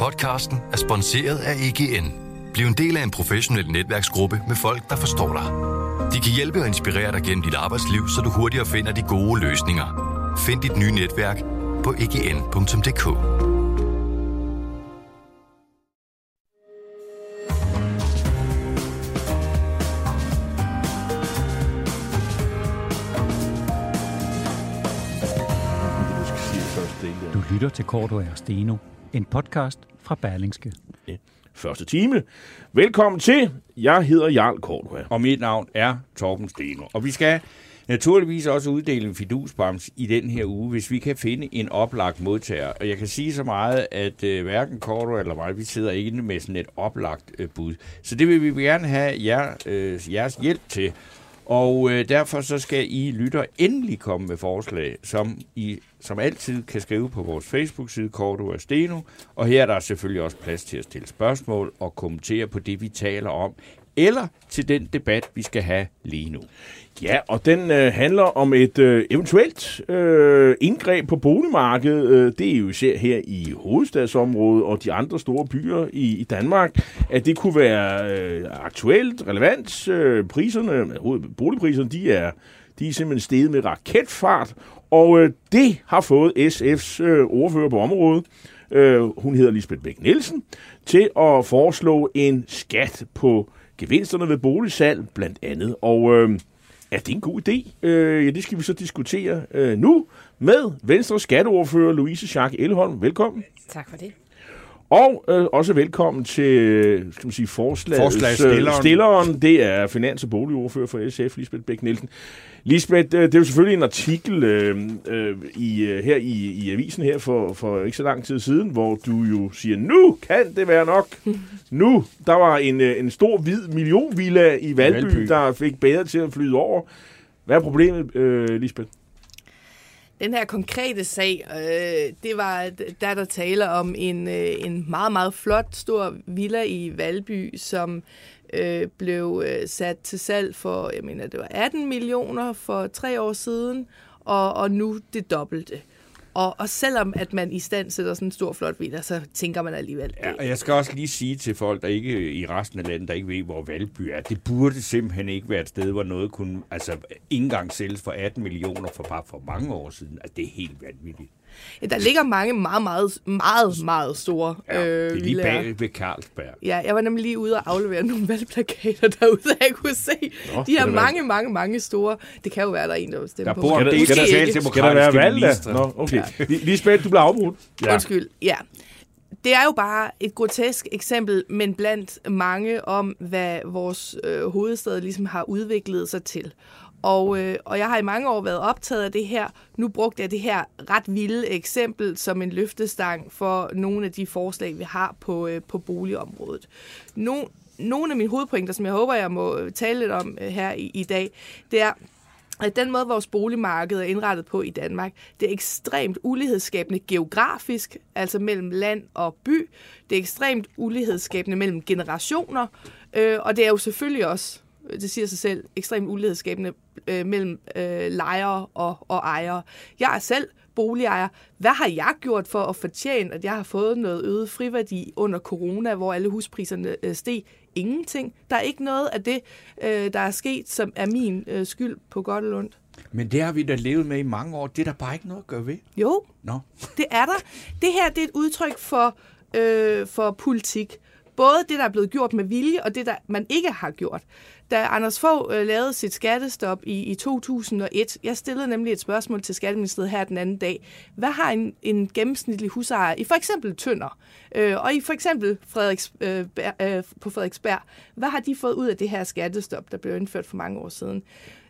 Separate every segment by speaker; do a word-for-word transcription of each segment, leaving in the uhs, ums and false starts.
Speaker 1: Podcasten er sponsoreret af E G N. Bliv en del af en professionel netværksgruppe med folk, der forstår dig. De kan hjælpe og inspirere dig gennem dit arbejdsliv, så du hurtigere finder de gode løsninger. Find dit nye netværk på e g n punktum d k.
Speaker 2: Du lytter til Cordua og Steno, en podcast fra Berlingske.
Speaker 3: Første time. Velkommen til. Jeg hedder Jarl Cordua.
Speaker 4: Og mit navn er Torben Steno. Og vi skal naturligvis også uddele en fidusbams i den her uge, hvis vi kan finde en oplagt modtager. Og jeg kan sige så meget, at øh, hverken Cordua eller mig, vi sidder ikke inde med sådan et oplagt øh, bud. Så det vil vi gerne have jer, øh, jeres hjælp til. Og øh, derfor så skal I lytter endelig komme med forslag, som I som altid kan skrive på vores Facebook-side, Cordua og Steno. Og her er der selvfølgelig også plads til at stille spørgsmål og kommentere på det, vi taler om, eller til den debat, vi skal have lige nu.
Speaker 3: Ja, og den øh, handler om et øh, eventuelt øh, indgreb på boligmarkedet. Øh, det er jo især her i hovedstadsområdet og de andre store byer i, i Danmark, at det kunne være øh, aktuelt, relevant. Øh, priserne, boligpriserne, de er, de er simpelthen steget med raketfart, og øh, det har fået S F's øh, ordfører på området, øh, hun hedder Lisbeth Bech-Nielsen, til at foreslå en skat på gevinsterne ved boligsalg blandt andet. Og øh, er det en god idé? Øh, ja, det skal vi så diskutere øh, nu med Venstres skatteordfører Louise Schack Elholm. Velkommen.
Speaker 5: Tak for det.
Speaker 3: Og øh, også velkommen til skal man sige, forslagsstilleren. Stilleren. Det er finans- og boligordfører for S F, Lisbeth Bech-Nielsen. Lisbeth, det er jo selvfølgelig en artikel øh, øh, i, her i, i avisen her for, for ikke så lang tid siden, hvor du jo siger, nu kan det være nok. Nu, der var en, en stor hvid millionvilla i Valby, Valby, der fik bedre til at flyde over. Hvad er problemet, øh, Lisbeth?
Speaker 5: Den her konkrete sag, øh, det var, der der taler om en, øh, en meget, meget flot, stor villa i Valby, som øh, blev øh, sat til salg for, jeg mener, det var atten millioner for tre år siden, og, og nu det dobbelte. Og, og selvom at man i stand sætter sådan en stor, flot villa, så tænker man alligevel.
Speaker 4: Ja, og jeg skal også lige sige til folk, der ikke i resten af landet, der ikke ved, hvor Valby er, det burde simpelthen ikke være et sted, hvor noget kunne altså ikke engang sælges for atten millioner for bare for mange år siden. Altså, det er helt vanvittigt.
Speaker 5: Ja, der ligger mange meget, meget, meget, meget store
Speaker 4: ja,
Speaker 5: øh,
Speaker 4: det er lige bag ved Carlsberg.
Speaker 5: Ja, jeg var nemlig lige ude og aflevere nogle valgplakater derude, jeg kunne se. Nå, de her mange, mange, mange store. Det kan jo være, der er en, der vil stemme på.
Speaker 4: Der bor en del
Speaker 3: socialdemokratiske ministre. Nå, okay. Ja. Lisbeth, du bliver afbrudt.
Speaker 5: Ja. Undskyld, ja. Det er jo bare et grotesk eksempel, men blandt mange om, hvad vores øh, hovedstad ligesom har udviklet sig til. Og, øh, og jeg har i mange år været optaget af det her. Nu brugte jeg det her ret vilde eksempel som en løftestang for nogle af de forslag, vi har på, øh, på boligområdet. No, nogle af mine hovedpointer, som jeg håber, jeg må tale lidt om øh, her i, i dag, det er, at den måde, vores boligmarked er indrettet på i Danmark, det er ekstremt ulighedsskabende geografisk, altså mellem land og by. Det er ekstremt ulighedsskabende mellem generationer, øh, og det er jo selvfølgelig også, det siger sig selv, ekstremt ulighedsskabende øh, mellem øh, lejere og, og ejere. Jeg er selv boligejer. Hvad har jeg gjort for at fortjene, at jeg har fået noget øget friværdi under corona, hvor alle huspriserne øh, steg? Ingenting. Der er ikke noget af det, øh, der er sket, som er min øh, skyld på godt og ondt.
Speaker 4: Men det har vi da levet med i mange år. Det er der bare ikke noget at gøre ved.
Speaker 5: Jo,
Speaker 4: no.
Speaker 5: det er der. Det her det er et udtryk for, øh, for politik. Både det, der er blevet gjort med vilje, og det, der man ikke har gjort. Da Anders Fogh øh, lavede sit skattestop i, i to tusind og et, jeg stillede nemlig et spørgsmål til Skatteministeriet her den anden dag. Hvad har en, en gennemsnitlig husejer i for eksempel Tønder, øh, og i for eksempel Frederiks, øh, øh, på Frederiksberg, hvad har de fået ud af det her skattestop, der blev indført for mange år siden?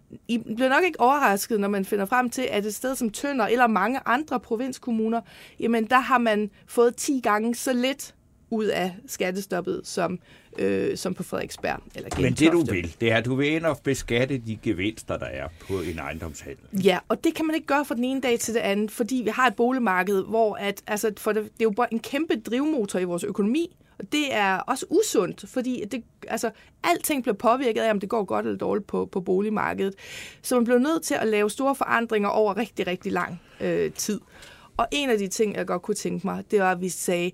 Speaker 5: I bliver nok ikke overrasket, når man finder frem til, at et sted som Tønder eller mange andre provinskommuner, jamen der har man fået ti gange så lidt ud af skattestoppet, som, øh, som på Frederiksberg. Eller
Speaker 4: Men det du vil, det er, at du vil ind og beskatte de gevinster, der er på en ejendomshandel.
Speaker 5: Ja, og det kan man ikke gøre fra den ene dag til det andet, fordi vi har et boligmarked, hvor at, altså, for det, det er jo bare en kæmpe drivmotor i vores økonomi, og det er også usundt, fordi det, altså, alting bliver påvirket af, om det går godt eller dårligt på, på boligmarkedet. Så man bliver nødt til at lave store forandringer over rigtig, rigtig lang øh, tid. Og en af de ting, jeg godt kunne tænke mig, det var, at vi sagde,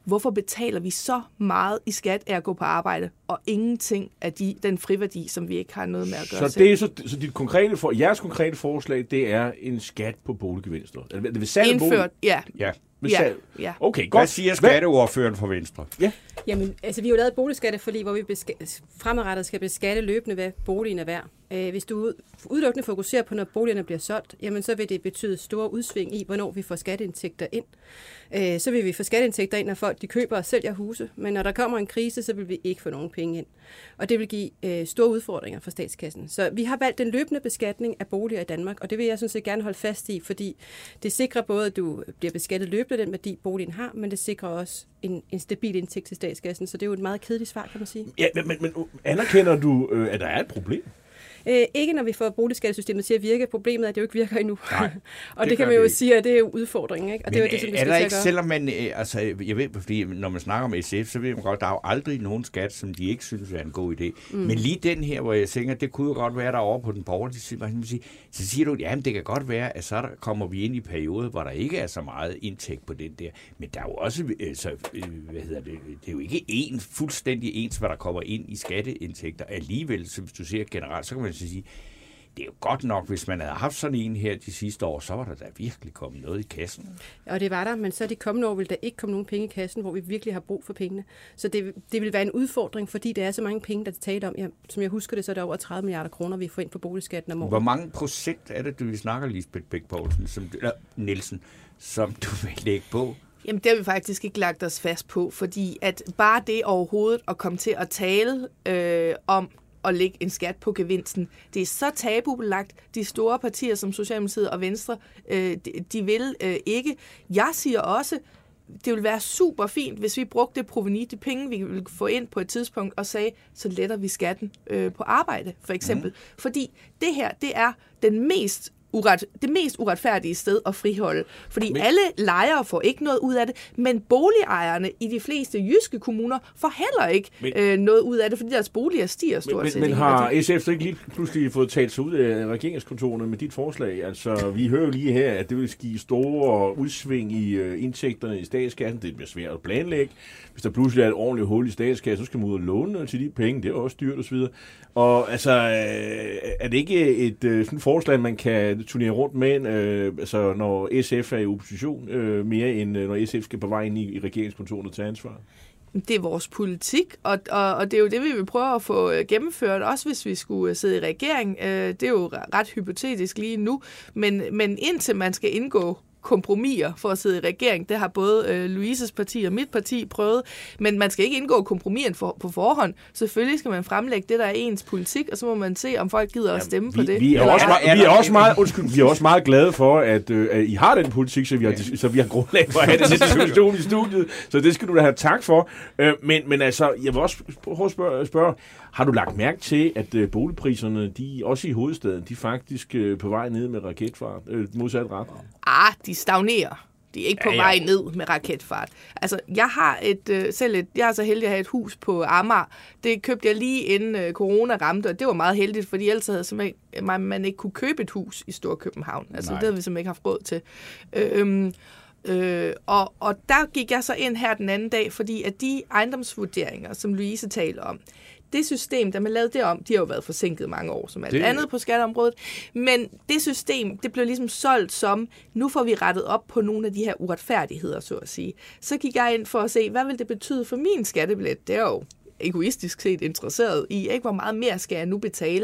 Speaker 5: hvorfor betaler vi så meget i skat af at gå på arbejde, og ingenting af de, den friværdi, som vi ikke har noget med at gøre
Speaker 3: så
Speaker 5: selv.
Speaker 3: Det er så, så dit konkrete for, jeres konkrete forslag, det er en skat på boliggevinster? Det vil salg
Speaker 5: Indført,
Speaker 3: bolig?
Speaker 5: ja.
Speaker 4: Ja.
Speaker 5: Ja, ja.
Speaker 3: Okay, godt.
Speaker 4: Hvad siger skatteordføreren for Venstre?
Speaker 3: Ja.
Speaker 6: Jamen, altså vi har jo lavet et boligskatteforlig, hvor vi beska- fremadrettet skal beskatte løbende, hvad boligen er værd. Øh, hvis du udelukkende fokuserer på, når boligerne bliver solgt, jamen så vil det betyde store udsving i, hvornår vi får skatteindtægter ind. Øh, så vil vi få skatteindtægter ind, når folk de køber og sælger huse, men når der kommer en krise, så vil vi ikke få nogen penge ind. Og det vil give øh, store udfordringer for statskassen. Så vi har valgt den løbende beskatning af boliger i Danmark, og det vil jeg sådan set gerne holde fast i, fordi det sikrer både, at du bliver beskattet løbende den værdi, boligen har, men det sikrer også en, en stabil indtægt til statskassen. Så det er jo et meget kedeligt svar, kan man sige.
Speaker 3: Ja, men, men anerkender du, øh, at der er et problem?
Speaker 6: Øh, ikke når vi får boligskattesystemet til at virke. Problemet er, at det jo ikke virker endnu.
Speaker 4: Nej,
Speaker 6: og det,
Speaker 4: det
Speaker 6: det kan man jo
Speaker 4: det
Speaker 6: sige, at det er jo udfordringen. Ikke? Og
Speaker 4: men
Speaker 6: det er jo det, som vi
Speaker 4: er
Speaker 6: skal
Speaker 4: der
Speaker 6: til
Speaker 4: ikke,
Speaker 6: at gøre.
Speaker 4: selvom man, altså, jeg ved, fordi når man snakker om S F, så ved man godt, der er jo aldrig nogen skat, som de ikke synes er en god idé. Mm. Men lige den her, hvor jeg tænker, det kunne jo godt være derovre på den borgerlige side, så siger du, ja, det kan godt være, at så der kommer vi ind i perioder, hvor der ikke er så meget indtægt på den der. Men der er jo også, altså, hvad hedder det, det er jo ikke en, fuldstændig ens, hvad der kommer ind i skatteindtægter. Alligevel, så hvis du ser generelt, så kan man sige, det er jo godt nok, hvis man havde haft sådan en her de sidste år, så var der da virkelig kommet noget i kassen.
Speaker 6: Og det var der, men så de kommende år vil der ikke komme nogen penge i kassen, hvor vi virkelig har brug for pengene. Så det, det vil være en udfordring, fordi der er så mange penge, der taler om. Ja, som jeg husker det, så er der over tredive milliarder kroner, vi får ind på boligskatten om året.
Speaker 4: Hvor mange procent er det, du vi snakker, Lisbeth Bech-Poulsen, som, eller Nielsen, som du vil lægge på?
Speaker 5: Jamen, det har vi faktisk ikke lagt os fast på, fordi at bare det overhovedet at komme til at tale øh, om at lægge en skat på gevinsten. Det er så tabubelagt. De store partier som Socialdemokratiet og Venstre, øh, de, de vil øh, ikke. Jeg siger også, det ville være super fint, hvis vi brugte det proveni, de penge, vi ville få ind på et tidspunkt, og sagde, så letter vi skatten øh, på arbejde, for eksempel. Mm. Fordi det her, det er den mest Uret, det mest uretfærdige sted at friholde. Fordi men, alle lejere får ikke noget ud af det, men boligejerne i de fleste jyske kommuner får heller ikke men, øh, noget ud af det, fordi deres boliger stiger stort
Speaker 3: men,
Speaker 5: set.
Speaker 3: Men, men har S F så ikke lige pludselig fået talt sig ud af regeringskontorene med dit forslag? Altså, vi hører jo lige her, at det vil give store udsving i øh, indtægterne i statskassen. Det bliver svært at planlægge. Hvis der pludselig er et ordentligt hul i statskassen, så skal man ud og låne til de penge. Det er også dyrt og så videre. Og altså, øh, er det ikke et øh, sådan forslag, man kan turnere rundt med, øh, altså, når S F er i opposition, øh, mere end øh, når S F skal på vej ind i, i regeringskontoret og tage ansvar?
Speaker 5: Det er vores politik, og, og, og det er jo det, vi vil prøve at få gennemført, også hvis vi skulle sidde i regering. Øh, det er jo ret hypotetisk lige nu, men, men indtil man skal indgå kompromiser for at sidde i regering. Det har både øh, Louises parti og mit parti prøvet, men man skal ikke indgå kompromiser for, på forhånd. Selvfølgelig skal man fremlægge det, der er ens politik, og så må man se, om folk gider at stemme
Speaker 3: ja, vi,
Speaker 5: på det.
Speaker 3: Vi er, også, er, vi er også meget, undskyld, vi er også meget glade for, at, øh, at I har den politik, så vi har, ja. så vi har grundlag for at have den situation i studiet. Så det skal du da have tak for. Øh, men, men altså, jeg vil også prøve at spørge, spørge, har du lagt mærke til, at øh, boligpriserne, de også i hovedstaden, de er faktisk øh, på vej ned med raketfart, øh, modsat ret?
Speaker 5: Ah, de stagnerer. De er ikke på ja, ja. vej ned med raketfart. Altså, jeg har et, øh, selv et, jeg er så heldig at have et hus på Amager. Det købte jeg lige inden øh, corona ramte, og det var meget heldigt, fordi ellers havde simpelthen, man, man ikke kunne købe et hus i Storkøbenhavn. Altså, Nej. det havde vi simpelthen ikke haft råd til. Øhm, øh, og, og der gik jeg så ind her den anden dag, fordi at de ejendomsvurderinger, som Louise taler om, det system, der man lavede det om, de har jo været forsinket mange år, som alt det... andet på skatteområdet. Men det system, det blev ligesom solgt som, nu får vi rettet op på nogle af de her uretfærdigheder, så at sige. Så gik jeg ind for at se, hvad vil det betyde for min skattebillet? Det er jo egoistisk set interesseret i, ikke hvor meget mere skal jeg nu betale?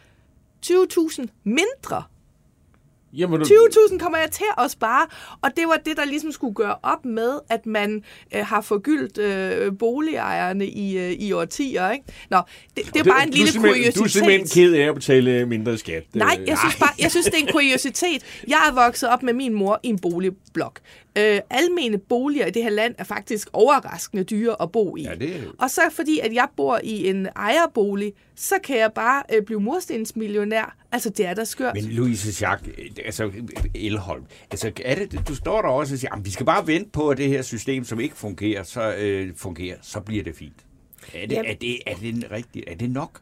Speaker 5: tyve tusind mindre. tyve tusind kommer jeg til at spare, og det var det, der ligesom skulle gøre op med, at man øh, har forgyldt øh, boligejerne i, øh, i årtier, ikke? Nå, det, det er bare en lille kuriositet.
Speaker 3: Du er simpelthen ked af at betale mindre skat.
Speaker 5: Nej, jeg synes bare, jeg synes, det er en kuriositet. Jeg er vokset op med min mor i en boligblok. Øh, almene boliger i det her land er faktisk overraskende dyre at bo i. Ja, det er... Og så fordi, at jeg bor i en ejerbolig, så kan jeg bare øh, blive murstensmillionær. Altså, det er da skørt.
Speaker 4: Men Louise Schack, altså Elholm, altså er det, du står der også og siger, at vi skal bare vente på, at det her system, som ikke fungerer, så øh, fungerer, så bliver det fint. Er det, er det, er det rigtigt? Er det nok?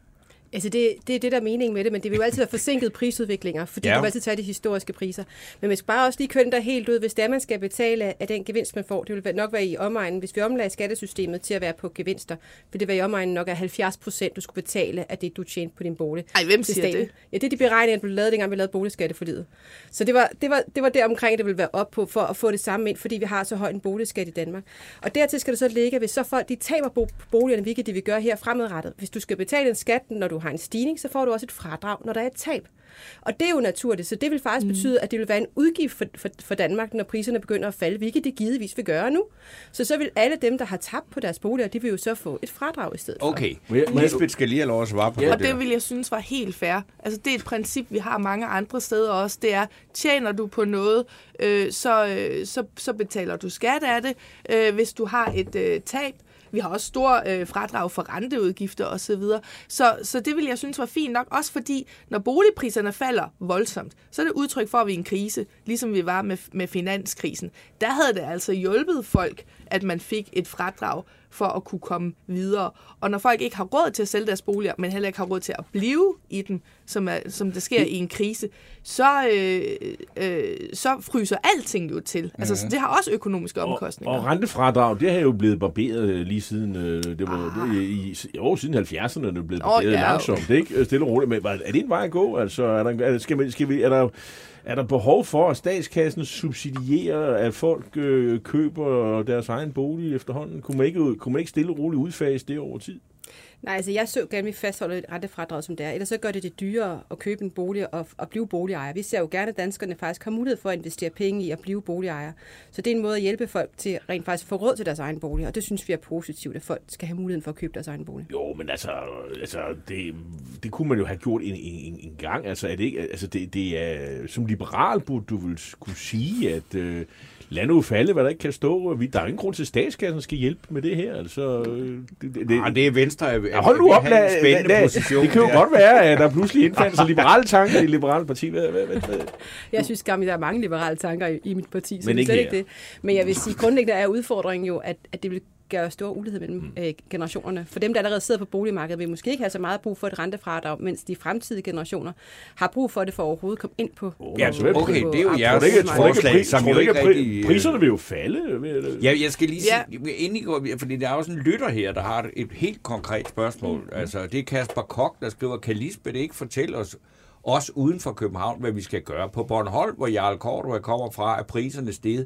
Speaker 6: Altså det, det er det, der er meningen med det, men det vil jo altid være forsinket prisudviklinger, fordi ja. Du vil altid tage de historiske priser. Men man skal bare også lige kønne der helt ud, hvis det er, man skal betale af den gevinst, man får. Det vil nok være i omegnen, hvis vi omlagde skattesystemet til at være på gevinster, vil det være i omegnen nok af halvfjerds procent, du skulle betale af det, du tjente på din bolig.
Speaker 5: Ej, hvem siger staten. Det?
Speaker 6: Ja, det er de beregninger, der blev lavet, dengang vi lavede boligskatteforliget. Så det var, det var, det var der omkring, det ville være op på, for at få det samme ind, fordi vi har så høj en boligskat i Danmark. Og dertil skal det så ligge, hvis så folk de taber boligerne, hvilket de vil gøre her fremadrettet. Hvis du skal betale en skat, når du har en stigning, så får du også et fradrag, når der er et tab. Og det er jo naturligt, så det vil faktisk mm. betyde, at det vil være en udgift for, for, for Danmark, når priserne begynder at falde, hvilket det givetvis vil gøre nu. Så så vil alle dem, der har tabt på deres boliger, de vil jo så få et fradrag i stedet for.
Speaker 4: Okay, Lisbeth skal lige have lov at svare på
Speaker 5: ja.
Speaker 4: det.
Speaker 5: Og det vil jeg synes var helt fair. Altså det er et princip, vi har mange andre steder også. Det er, tjener du på noget, øh, så, øh, så, så betaler du skat af det. Øh, hvis du har et øh, tab, vi har også store øh, fradrag for renteudgifter osv. Så, så det vil jeg synes var fint nok, også fordi når boligpriserne falder voldsomt, så er det udtryk for, at vi er i en krise, ligesom vi var med, med finanskrisen. Der havde det altså hjulpet folk, at man fik et fradrag for at kunne komme videre. Og når folk ikke har råd til at sælge deres boliger, men heller ikke har råd til at blive i den, som, er, som det sker i en krise, så, øh, øh, så fryser alting jo til. Altså, mm-hmm. det har også økonomiske omkostninger.
Speaker 3: Og, og rentefradrag, det har jo blevet barberet lige siden, øh, det var ah. det, i, i år siden halvfjerdserne, det er blevet barberet oh, ja, langsomt. Det er ikke stille og roligt, men er det en vej at gå? Altså, er der, er, skal man, skal vi, er der Er der behov for, at statskassen subsidierer, at folk øh, køber deres egen bolig efterhånden? Kunne man ikke, kunne man ikke stille og roligt udfase det over tid?
Speaker 6: Nej, altså jeg så gerne, at vi fastholder et rentefradrag, som det er. Ellers så gør det det dyrere at købe en bolig og, og blive boligejer. Vi ser jo gerne, at danskerne faktisk har mulighed for at investere penge i at blive boligejer. Så det er en måde at hjælpe folk til rent faktisk at få råd til deres egen bolig, og det synes vi er positivt, at folk skal have muligheden for at købe deres egen bolig.
Speaker 3: Jo, men altså, altså det, det kunne man jo have gjort en, en, en gang. Altså, er det, ikke, altså det, det er, som liberal burde du vel kunne sige, at øh, lad nu falde, hvad der ikke kan stå. Der er ingen grund til, at statskassen skal hjælpe med det her. Altså, det, det,
Speaker 4: det, det er Venstre.
Speaker 3: Ja, hold nu op, lad, lad, lad, det kan jo godt være, at der pludselig indfandt sig liberale tanker i det liberale parti. Hvad, hvad, hvad, hvad?
Speaker 6: Jeg synes gammel, der er mange liberale tanker i, i mit parti, så men ikke, ikke det. Men jeg vil sige, grundlæggende er udfordringen jo, at, at det vil gøre stor ulighed mellem mm. øh, generationerne. For dem, der allerede sidder på boligmarkedet, vil måske ikke have så meget brug for et rentefradrag, mens de fremtidige generationer har brug for det for at overhovedet komme ind på.
Speaker 3: Oh, ja, så
Speaker 4: okay, det er jo jeres forslag, som jo ikke rigtig...
Speaker 3: Priserne vil jo falde.
Speaker 4: Ja, jeg skal lige sige, ja. inden I går, fordi der er også en lytter her, der har et helt konkret spørgsmål. Mm. Altså, det er Kasper Koch, der skriver, kan Lisbeth ikke fortælle os, også uden for København, hvad vi skal gøre? På Bornholm, hvor Jarl Cordua kommer fra, er priserne steget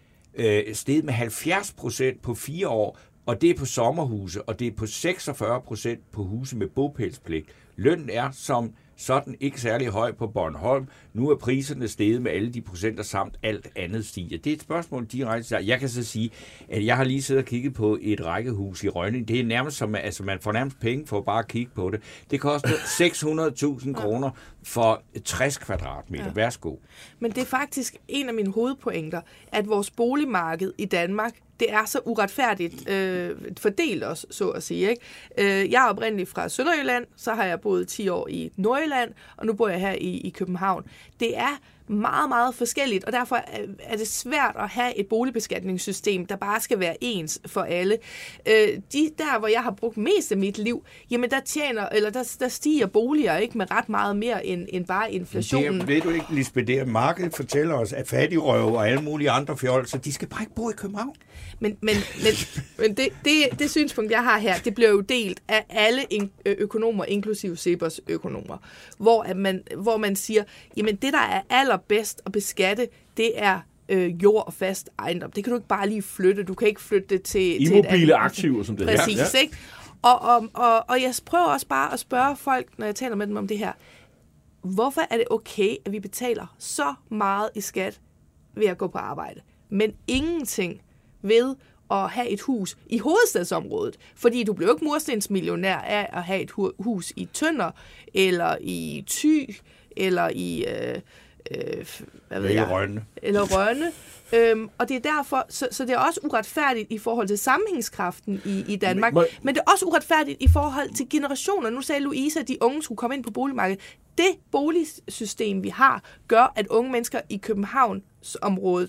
Speaker 4: øh, steget med halvfjerds procent på fire år, og det er på sommerhuse, og det er på seksogfyrre procent på huse med bopælspligt. Lønnen er som sådan ikke særlig høj på Bornholm. Nu er priserne steget med alle de procenter samt alt andet stiger. Det er et spørgsmål direkte. Jeg kan så sige, at jeg har lige siddet og kigget på et rækkehus i Rønning. Det er nærmest som, altså man får nærmest penge for bare at kigge på det. Det koster seks hundrede tusind kroner for tres kvadratmeter. Ja. Værsgo.
Speaker 5: Men det er faktisk en af mine hovedpointer, at vores boligmarked i Danmark, det er så uretfærdigt øh, fordelt os, så at sige. Ikke? Øh, jeg er oprindelig fra Sønderjylland, så har jeg boet ti år i Nordjylland, og nu bor jeg her i, i København. Det er meget, meget forskelligt, og derfor er det svært at have et boligbeskatningssystem, der bare skal være ens for alle. Øh, de der, hvor jeg har brugt mest af mit liv, jamen der tjener, eller der, der stiger boliger ikke med ret meget mere end, end bare inflationen.
Speaker 4: Det ved du ikke, Lisbeth, det markedet fortæller os, at fattigrøve og alle mulige andre fjolser, de skal bare ikke bo i København.
Speaker 5: Men, men, men, men det, det, det synspunkt, jeg har her, det bliver jo delt af alle økonomer, inklusive Cepos økonomer, hvor, at man, hvor man siger, jamen det, der er allerbedst at beskatte, det er øh, jord og fast ejendom. Det kan du ikke bare lige flytte. Du kan ikke flytte det til...
Speaker 3: Immobile aktiver, som det er.
Speaker 5: Præcis, ja. Ikke? Og, og, og, og jeg prøver også bare at spørge folk, når jeg taler med dem om det her, hvorfor er det okay, at vi betaler så meget i skat ved at gå på arbejde, men ingenting ved at have et hus i hovedstadsområdet, fordi du bliver jo ikke murstensmillionær af at have et hus i Tønder, eller i Thy, eller i øh, øh, hvad ved jeg,
Speaker 4: Rønne.
Speaker 5: Eller Rønne. Øhm, og det er derfor, så, så det er også uretfærdigt i forhold til sammenhængskraften i, i Danmark, men, men det er også uretfærdigt i forhold til generationer. Nu sagde Louise, at de unge skulle komme ind på boligmarkedet. Det boligsystem, vi har, gør, at unge mennesker i Københavnsområdet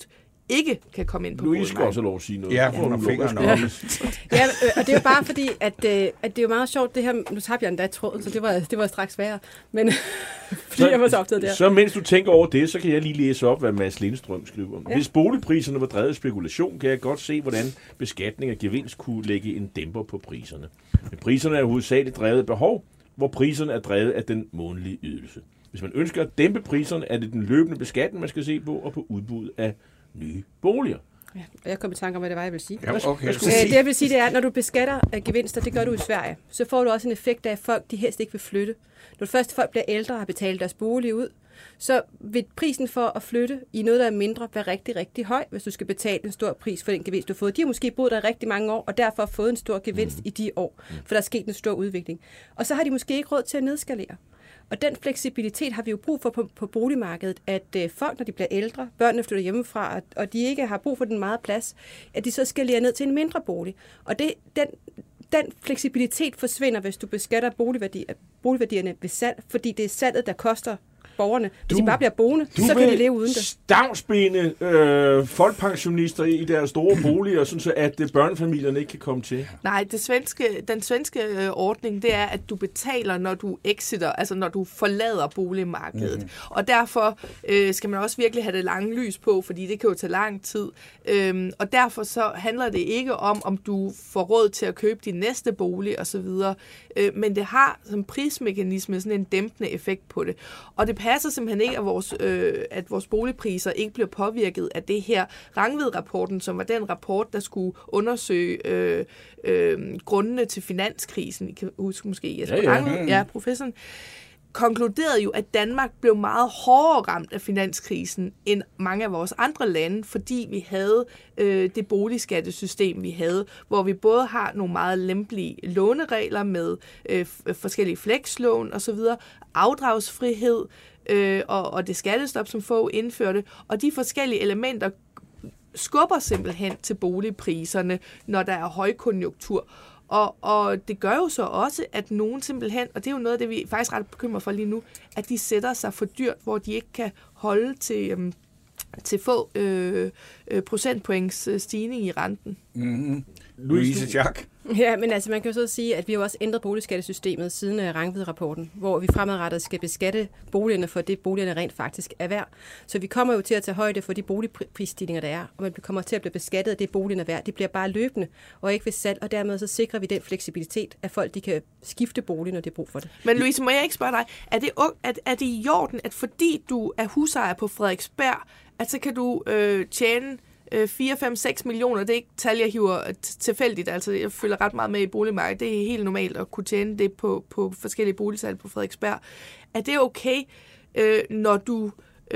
Speaker 5: ikke kan komme ind på
Speaker 3: Louise skal
Speaker 5: boligmarkedet.
Speaker 3: også lov at sige noget.
Speaker 4: Ja, hun har fingrene op.
Speaker 6: Ja, øh, og det er jo bare fordi, at, øh, at det er jo meget sjovt, det her, nu tabte jeg endda tråden, så det var, det var straks værre, men fordi
Speaker 3: Så-
Speaker 6: jeg var så optaget der.
Speaker 3: Så mens du tænker over det, så kan jeg lige læse op, hvad Mads Lindstrøm skriver.
Speaker 6: Ja.
Speaker 3: Hvis boligpriserne var drevet af spekulation, kan jeg godt se, hvordan beskatning af gevinst kunne lægge en dæmper på priserne. Men priserne er hovedsageligt drevet af behov, hvor priserne er drevet af den månedlige ydelse. Hvis man ønsker at dæmpe priserne, er det den løbende beskatning, man skal se på, og på udbud af nye boliger.
Speaker 6: Ja, og jeg kom i tanke om, hvad det var, jeg ville sige.
Speaker 4: Ja, okay.
Speaker 6: Øh, det jeg vil sige, det er, at når du beskatter af gevinster, det gør du i Sverige, så får du også en effekt af, at folk de helst ikke vil flytte. Når først folk bliver ældre og har betalt deres bolig ud, så vil prisen for at flytte i noget, der er mindre, være rigtig, rigtig høj, hvis du skal betale en stor pris for den gevinst, du har fået. De har måske boet der rigtig mange år, og derfor fået en stor gevinst mm. i de år, for der er sket en stor udvikling. Og så har de måske ikke råd til at nedskalere. Og den fleksibilitet har vi jo brug for på, på boligmarkedet, at øh, folk, når de bliver ældre, børnene flytter hjemmefra, og, og de ikke har brug for den meget plads, at de så skalerer ned til en mindre bolig. Og det, den, den fleksibilitet forsvinder, hvis du beskatter boligværdi, boligværdierne ved salg, fordi det er salget, der koster borgerne. Hvis
Speaker 3: Du-
Speaker 6: de bare bliver boende, så kan de leve uden det.
Speaker 3: stavnsbene øh, folkepensionister i deres store boliger, sådan så at øh, børnefamilierne ikke kan komme til.
Speaker 5: Nej, det svenske, den svenske øh, ordning, det er, at du betaler, når du exiter, altså når du forlader boligmarkedet. Mm-hmm. Og derfor øh, skal man også virkelig have det lange lys på, fordi det kan jo tage lang tid. Øhm, og derfor så handler det ikke om, om du får råd til at købe din næste bolig osv., øh, men det har som prismekanisme sådan en dæmpende effekt på det. Og det passer simpelthen ikke, at vores, øh, at vores boligpriser ikke bliver påvirket af det her. Rangvid-rapporten, som var den rapport, der skulle undersøge øh, øh, grundene til finanskrisen. I kan huske måske Jesper
Speaker 3: Ja, ja.
Speaker 5: Rangvid, ja, professoren, konkluderede jo, at Danmark blev meget hårdere ramt af finanskrisen end mange af vores andre lande, fordi vi havde øh, det boligskattesystem, vi havde, hvor vi både har nogle meget lempelige låneregler med øh, forskellige flekslån osv., afdragsfrihed øh, og, og det skattestop, som få indførte, og de forskellige elementer skubber simpelthen til boligpriserne, når der er højkonjunktur. Og, og det gør jo så også, at nogen simpelthen, og det er jo noget af det, vi faktisk ret bekymrer for lige nu, at de sætter sig for dyrt, hvor de ikke kan holde til, øhm, til få øh, øh, procentpoints øh, stigning i renten.
Speaker 4: Mm-hmm. Louise Schack.
Speaker 6: Ja, men altså man kan jo så sige, at vi har jo også ændret boligskattesystemet siden uh, Rangvid-rapporten, hvor vi fremadrettet skal beskatte boligerne for det, boligerne rent faktisk er værd. Så vi kommer jo til at tage højde for de boligprisstigninger, der er, og man kommer til at blive beskattet af det, boligerne er værd. Det bliver bare løbende, og ikke ved salg, og dermed så sikrer vi den fleksibilitet, at folk de kan skifte bolig, når de har brug for det.
Speaker 5: Men Louise, må jeg ikke spørge dig, er det, er, er det i orden, at fordi du er husejer på Frederiksberg, at så kan du øh, tjene fire, fem, seks millioner, det er ikke tal, jeg hiver tilfældigt, altså jeg følger ret meget med i boligmarkedet, det er helt normalt at kunne tjene det på, på forskellige boligsalg på Frederiksberg. Er det okay, øh, når du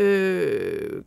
Speaker 5: øh,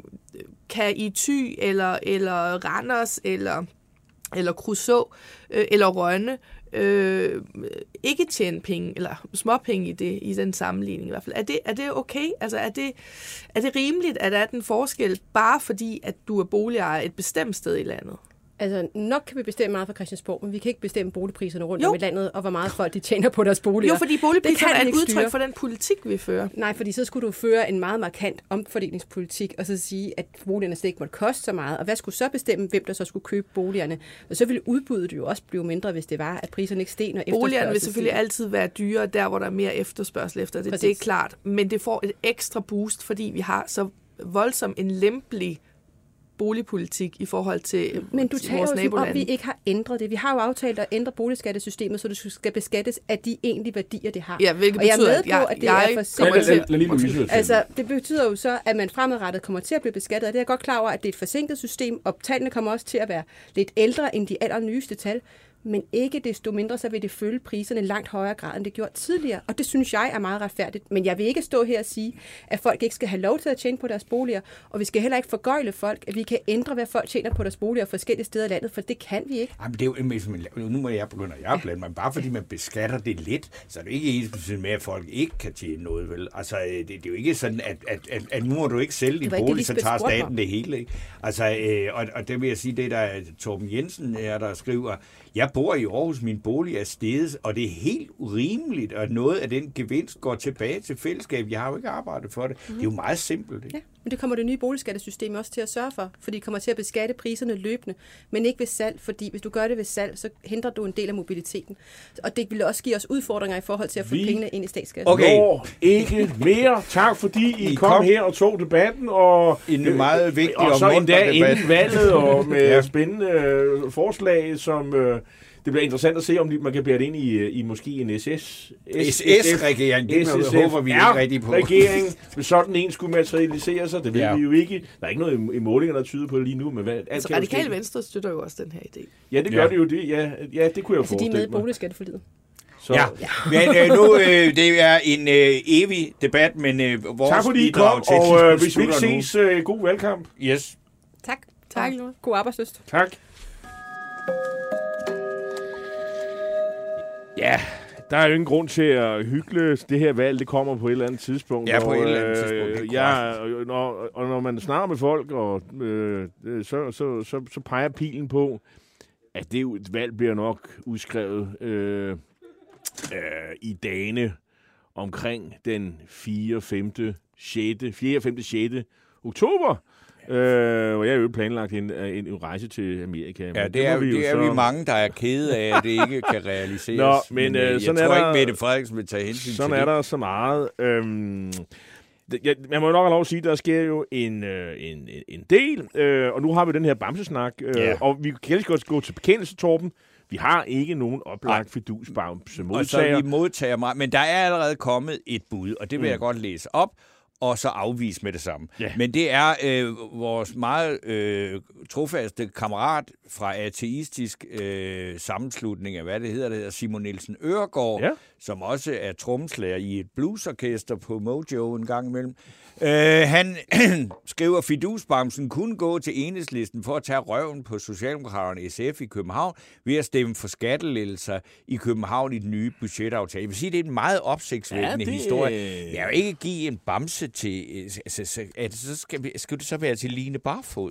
Speaker 5: kan i Thy, eller, eller Randers, eller, eller Kruså, øh, eller Rønne, øh, ikke tjene penge, eller småpenge i, det, i den sammenligning i hvert fald. Er det, er det okay? Altså er det, er det rimeligt, at der er den forskel, bare fordi, at du er boligejer et bestemt sted i landet?
Speaker 6: Altså, nok kan vi bestemme meget fra Christiansborg, men vi kan ikke bestemme boligpriserne rundt
Speaker 5: jo.
Speaker 6: om i landet, og hvor meget folk de tjener på deres boliger.
Speaker 5: Jo, fordi boligpriserne er et udtryk
Speaker 6: styre.
Speaker 5: for den politik, vi fører.
Speaker 6: Nej, fordi så skulle du føre en meget markant omfordelingspolitik, og så sige, at boligerne slet ikke måtte koste så meget. Og hvad skulle så bestemme, hvem der så skulle købe boligerne? Og så ville udbuddet jo også blive mindre, hvis det var, at priserne ikke steg, når efterspørgselen.
Speaker 5: Boligerne vil selvfølgelig altid være dyrere, der hvor der er mere efterspørgsel efter det. Præcis. Det er klart. Men det får et ekstra boost, fordi vi har så voldsom en lempelig boligpolitik i forhold til
Speaker 6: Men du
Speaker 5: til
Speaker 6: taler
Speaker 5: vores
Speaker 6: jo som
Speaker 5: nabolande.
Speaker 6: om, vi ikke har ændret det. Vi har jo aftalt at ændre boligskattesystemet, så det skal beskattes af de egentlige værdier, det har.
Speaker 5: Ja, hvilket
Speaker 6: og jeg er
Speaker 5: betyder,
Speaker 6: med
Speaker 5: at
Speaker 6: på,
Speaker 5: jeg,
Speaker 6: at det
Speaker 5: jeg
Speaker 6: er for
Speaker 5: kommer til
Speaker 3: Lad lige Louise.
Speaker 6: Altså, det betyder jo så, at man fremadrettet kommer til at blive beskattet, og det er jeg godt klar over, at det er et forsinket system, og tallene kommer også til at være lidt ældre end de allernyeste tal, men ikke desto mindre, så vil det følge priserne langt højere grad, end det gjort tidligere. Og det synes jeg er meget retfærdigt. Men jeg vil ikke stå her og sige, at folk ikke skal have lov til at tjene på deres boliger, og vi skal heller ikke forgøjle folk, at vi kan ændre, hvad folk tjener på deres boliger forskellige steder i landet, for det kan vi ikke.
Speaker 4: Jamen, det er jo, nu må jeg begynde at jeg blande mig. Bare fordi man beskatter det lidt, så er det ikke ensbetydende med, at folk ikke kan tjene noget, vel? Altså, det, det er jo ikke sådan, at, at, at, at nu må du ikke sælge din bolig, så tager staten det hele, ikke? Altså, øh, og, og det vil jeg sige, det der Torben Jensen er, der skriver, jeg jeg bor i Aarhus, min bolig er steget, og det er helt urimeligt, at noget af den gevinst går tilbage til fællesskabet. Jeg har jo ikke arbejdet for det. Mm-hmm. Det er jo meget simpelt. Ikke?
Speaker 6: Ja, men det kommer det nye boligskattesystem også til at sørge for, fordi det kommer til at beskatte priserne løbende, men ikke ved salg, fordi hvis du gør det ved salg, så hindrer du en del af mobiliteten. Og det vil også give os udfordringer i forhold til at få
Speaker 3: Vi...
Speaker 6: pengene ind i statskassen.
Speaker 3: Okay. Når ikke mere. Tak fordi I, I kom, kom her og tog debatten. Og
Speaker 4: en meget vigtig
Speaker 3: og,
Speaker 4: og
Speaker 3: så endda
Speaker 4: debat.
Speaker 3: inden valget og med ja. spændende øh, forslag, som øh, det bliver interessant at se, om man kan bære det ind i, i måske en S S
Speaker 4: S S-regering. Det S S F håber vi ikke rigtig på.
Speaker 3: regering, hvis sådan en skulle materialisere sig, det ved
Speaker 4: ja.
Speaker 3: vi jo ikke. Der er ikke noget i målinger, der tyder på det lige nu. Men hvad,
Speaker 5: altså Radikale Venstre støtter jo også den her idé.
Speaker 3: Ja, det gør ja. det jo. Det. Ja, ja, det kunne jeg
Speaker 6: altså,
Speaker 3: forestille mig.
Speaker 6: Altså de er med i boligskatteforliget.
Speaker 4: Så. Ja, men øh, nu øh, det er en øh, evig debat, men øh, vores
Speaker 3: tak fordi I kom, og øh, hvis vi ikke ses, øh, god valgkamp.
Speaker 4: Yes.
Speaker 6: Tak.
Speaker 5: Tak.
Speaker 6: God arbejdslyst.
Speaker 3: Tak. Ja, der er jo ingen grund til at hykle. Det her valg, det kommer på et eller andet tidspunkt.
Speaker 4: Ja, på
Speaker 3: og,
Speaker 4: et eller andet tidspunkt.
Speaker 3: Øh, ja, og når, og når man snakker med folk, og, øh, så, så, så, så peger pilen på, at det et valg bliver nok udskrevet øh, øh, i dagene omkring den fjerde, femte, sjette, fjerde, femte, sjette oktober. Øh, og jeg har jo planlagt en, en, en rejse til Amerika.
Speaker 4: Ja, det, det er, vi, det er så... vi mange, der er kede af, at det ikke kan realiseres.
Speaker 3: Nå, men, men
Speaker 4: øh,
Speaker 3: sådan
Speaker 4: jeg tror
Speaker 3: er der,
Speaker 4: ikke, Mette Frederiksen vil tage hensyn
Speaker 3: sådan
Speaker 4: til
Speaker 3: er
Speaker 4: det.
Speaker 3: der så meget. Øhm, det, jeg, jeg må jo nok have lov at sige, at der sker jo en, øh, en, en del, øh, og nu har vi den her bamsesnak, øh,
Speaker 4: ja.
Speaker 3: og vi kan lige godt gå til bekendelse, Torben. Vi har ikke nogen oplagt fidusbamse modtager.
Speaker 4: Og så vi modtager meget, men der er allerede kommet et bud, og det vil mm. jeg godt læse op. Og så afvise med det samme. Ja. Men det er øh, vores meget øh, trofaste kammerat fra ateistisk øh, sammenslutning af, hvad det hedder, det hedder Simon Nielsen Øregård, ja. som også er trommeslager i et bluesorkester på Mojo en gang imellem. Øh, han skriver, fidusbamsen kunne gå til Enhedslisten for at tage røven på Socialdemokraterne S F i København ved at stemme for skattelettelser i København i den nye budgetaftale. Jeg vil sige, det er en meget opsigtsvækkende ja, det... historie. Jeg vil ikke give en bamse til... Altså, så, så skal, vi, skal det så være til Line Barfod?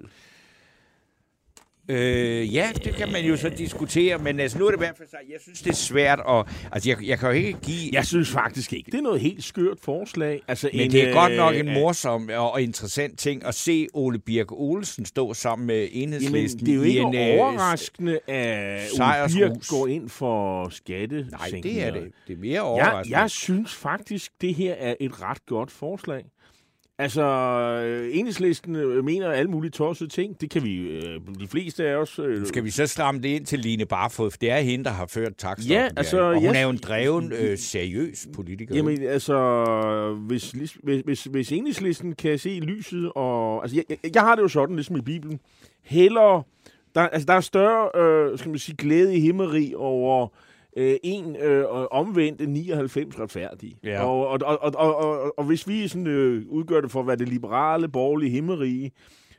Speaker 4: Øh, ja, det kan man jo så diskutere, men altså, nu er det i hvert fald så, jeg synes, det er svært at... Altså, jeg, jeg kan jo ikke give...
Speaker 3: Jeg synes faktisk ikke. Det er noget helt skørt forslag. Altså,
Speaker 4: men
Speaker 3: en,
Speaker 4: det er godt nok
Speaker 3: øh,
Speaker 4: en morsom og, og interessant ting at se Ole Birk Olesen stå sammen med Enhedslisten.
Speaker 3: Jamen, det er jo ikke
Speaker 4: en,
Speaker 3: overraskende, at Ole Birk går ind for skattesænkninger.
Speaker 4: Nej, det er det. Det er mere overraskende.
Speaker 3: Jeg, jeg synes faktisk, det her er et ret godt forslag. Altså, Enhedslisten mener alle mulige tossede ting. Det kan vi, de fleste af os...
Speaker 4: Skal vi så stramme det ind til Line Barfod? For det er hende, der har ført takstoppen.
Speaker 3: Ja, altså...
Speaker 4: Og hun
Speaker 3: jeg,
Speaker 4: er jo en dreven, øh, seriøs politiker.
Speaker 3: Jamen, altså, hvis, hvis, hvis, hvis Enhedslisten kan se lyset, og... Altså, jeg, jeg, jeg har det jo sådan, ligesom i Bibelen. Hellere... Der, altså, der er større, øh, skal man sige, glæde i himmeri over... Øh, en øh, omvendt nioghalvfems retfærdige. Ja. Og, og, og, og, og, og hvis vi sådan, øh, udgør det for at være det liberale, borgerlige himmerige,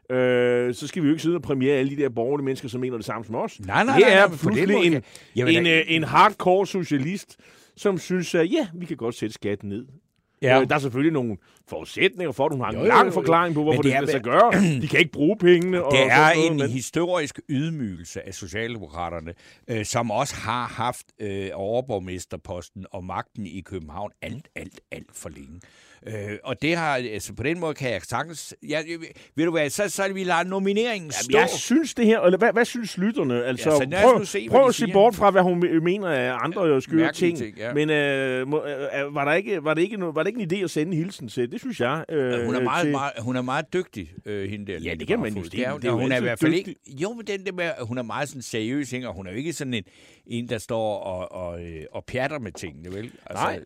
Speaker 3: øh, så skal vi jo ikke sidde og premiere alle de der borgerlige mennesker, som mener det samme som os.
Speaker 4: Nej, nej,
Speaker 3: det er
Speaker 4: nej,
Speaker 3: pludselig en, en, en, øh, en hardcore socialist, som synes, at ja, vi kan godt sætte skatten ned. Ja. Øh, der er selvfølgelig nogle forudsætninger for, at hun har en jo, lang jo, jo. forklaring på, hvorfor det, det skal sig gøre. De kan ikke bruge pengene.
Speaker 4: Det
Speaker 3: og
Speaker 4: er
Speaker 3: noget,
Speaker 4: en
Speaker 3: men...
Speaker 4: historisk ydmygelse af Socialdemokraterne, øh, som også har haft øh, overborgmesterposten og magten i København alt, alt, alt for længe. Øh, og det har, altså på den måde kan jeg sagtens... Ja, ved du hvad, så, så vi lader nomineringen stå.
Speaker 3: Jamen, jeg synes det her... Eller hvad, hvad synes lytterne? Altså,
Speaker 4: ja, så
Speaker 3: prøv,
Speaker 4: se,
Speaker 3: prøv at se bort fra, hvad hun mener af andre skøre ting.
Speaker 4: ting ja.
Speaker 3: Men øh, må, øh, var, der ikke, var, det ikke, var det ikke en idé at sende en hilsen til? Det synes jeg. Øh,
Speaker 4: ja, hun, er meget,
Speaker 3: til...
Speaker 4: meget, hun er meget dygtig, øh, hende der.
Speaker 3: Ja, det kan man jo sige.
Speaker 4: Det er, hun er i hvert fald ikke... Jo, men den der med, hun er meget sådan seriøs, ikke? Og hun er jo ikke sådan en, en der står og, og, og pjatter med tingene, vel? Altså,
Speaker 3: nej.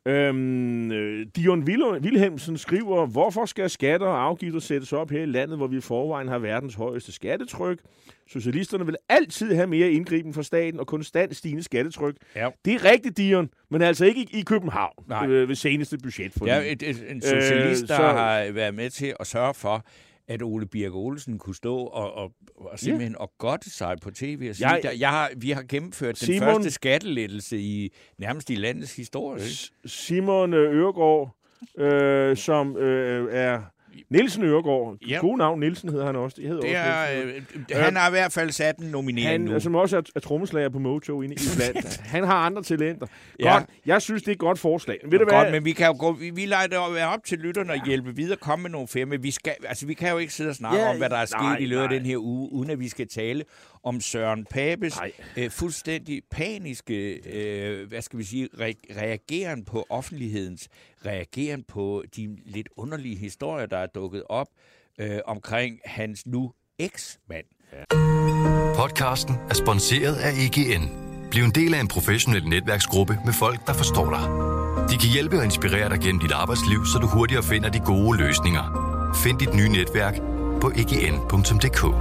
Speaker 3: Øhm, øh, Dion Wilhelmsen skriver, hvorfor skal skatter og afgifter sættes op her i landet, hvor vi i forvejen har verdens højeste skattetryk? Socialisterne vil altid have mere indgriben fra staten og konstant stigende skattetryk. Ja. Det er rigtigt, Dion, men altså ikke i, i København øh, ved seneste budget.
Speaker 4: Ja, et, et, en socialist, øh, der så... har været med til at sørge for, at Ole Birk Olesen kunne stå og, og, og simpelthen ja. og godte sig på tv og sige, jeg, der, jeg har, vi har gennemført Simon, den første skattelettelse i nærmest i landets historie.
Speaker 3: Simon Øregård, øh, som øh, er Nielsen Øregård.
Speaker 4: Ja.
Speaker 3: God navn, Nielsen hedder han også. Det hedder
Speaker 4: Det
Speaker 3: også
Speaker 4: er,
Speaker 3: Nielsen.
Speaker 4: øh, han har i hvert fald sat en nominering
Speaker 3: Han,
Speaker 4: nu.
Speaker 3: som også er, er trommeslager på Mojo inde i blandt. Han har andre talenter.
Speaker 4: Ja.
Speaker 3: Godt. Jeg synes, det er et godt forslag. Ved du
Speaker 4: Godt,
Speaker 3: hvad?
Speaker 4: men vi kan jo gå, vi, vi lader det jo være op til lytterne og hjælpe videre, komme med nogle firma. Vi skal, altså vi kan jo ikke sidde og snakke
Speaker 3: Ja,
Speaker 4: om, hvad der er sket
Speaker 3: nej,
Speaker 4: i løbet af
Speaker 3: nej.
Speaker 4: den her uge, uden at vi skal tale om Søren Papes øh, fuldstændig paniske, øh, hvad skal vi sige, re- reageren på offentlighedens, reageren på de lidt underlige historier, der er dukket op øh, omkring hans nu eksmand.
Speaker 1: Podcasten er sponsoreret af E G N. Bliv en del af en professionel netværksgruppe med folk, der forstår dig. De kan hjælpe og inspirere dig gennem dit arbejdsliv, så du hurtigere finder de gode løsninger. Find dit nye netværk på e g n punktum d k.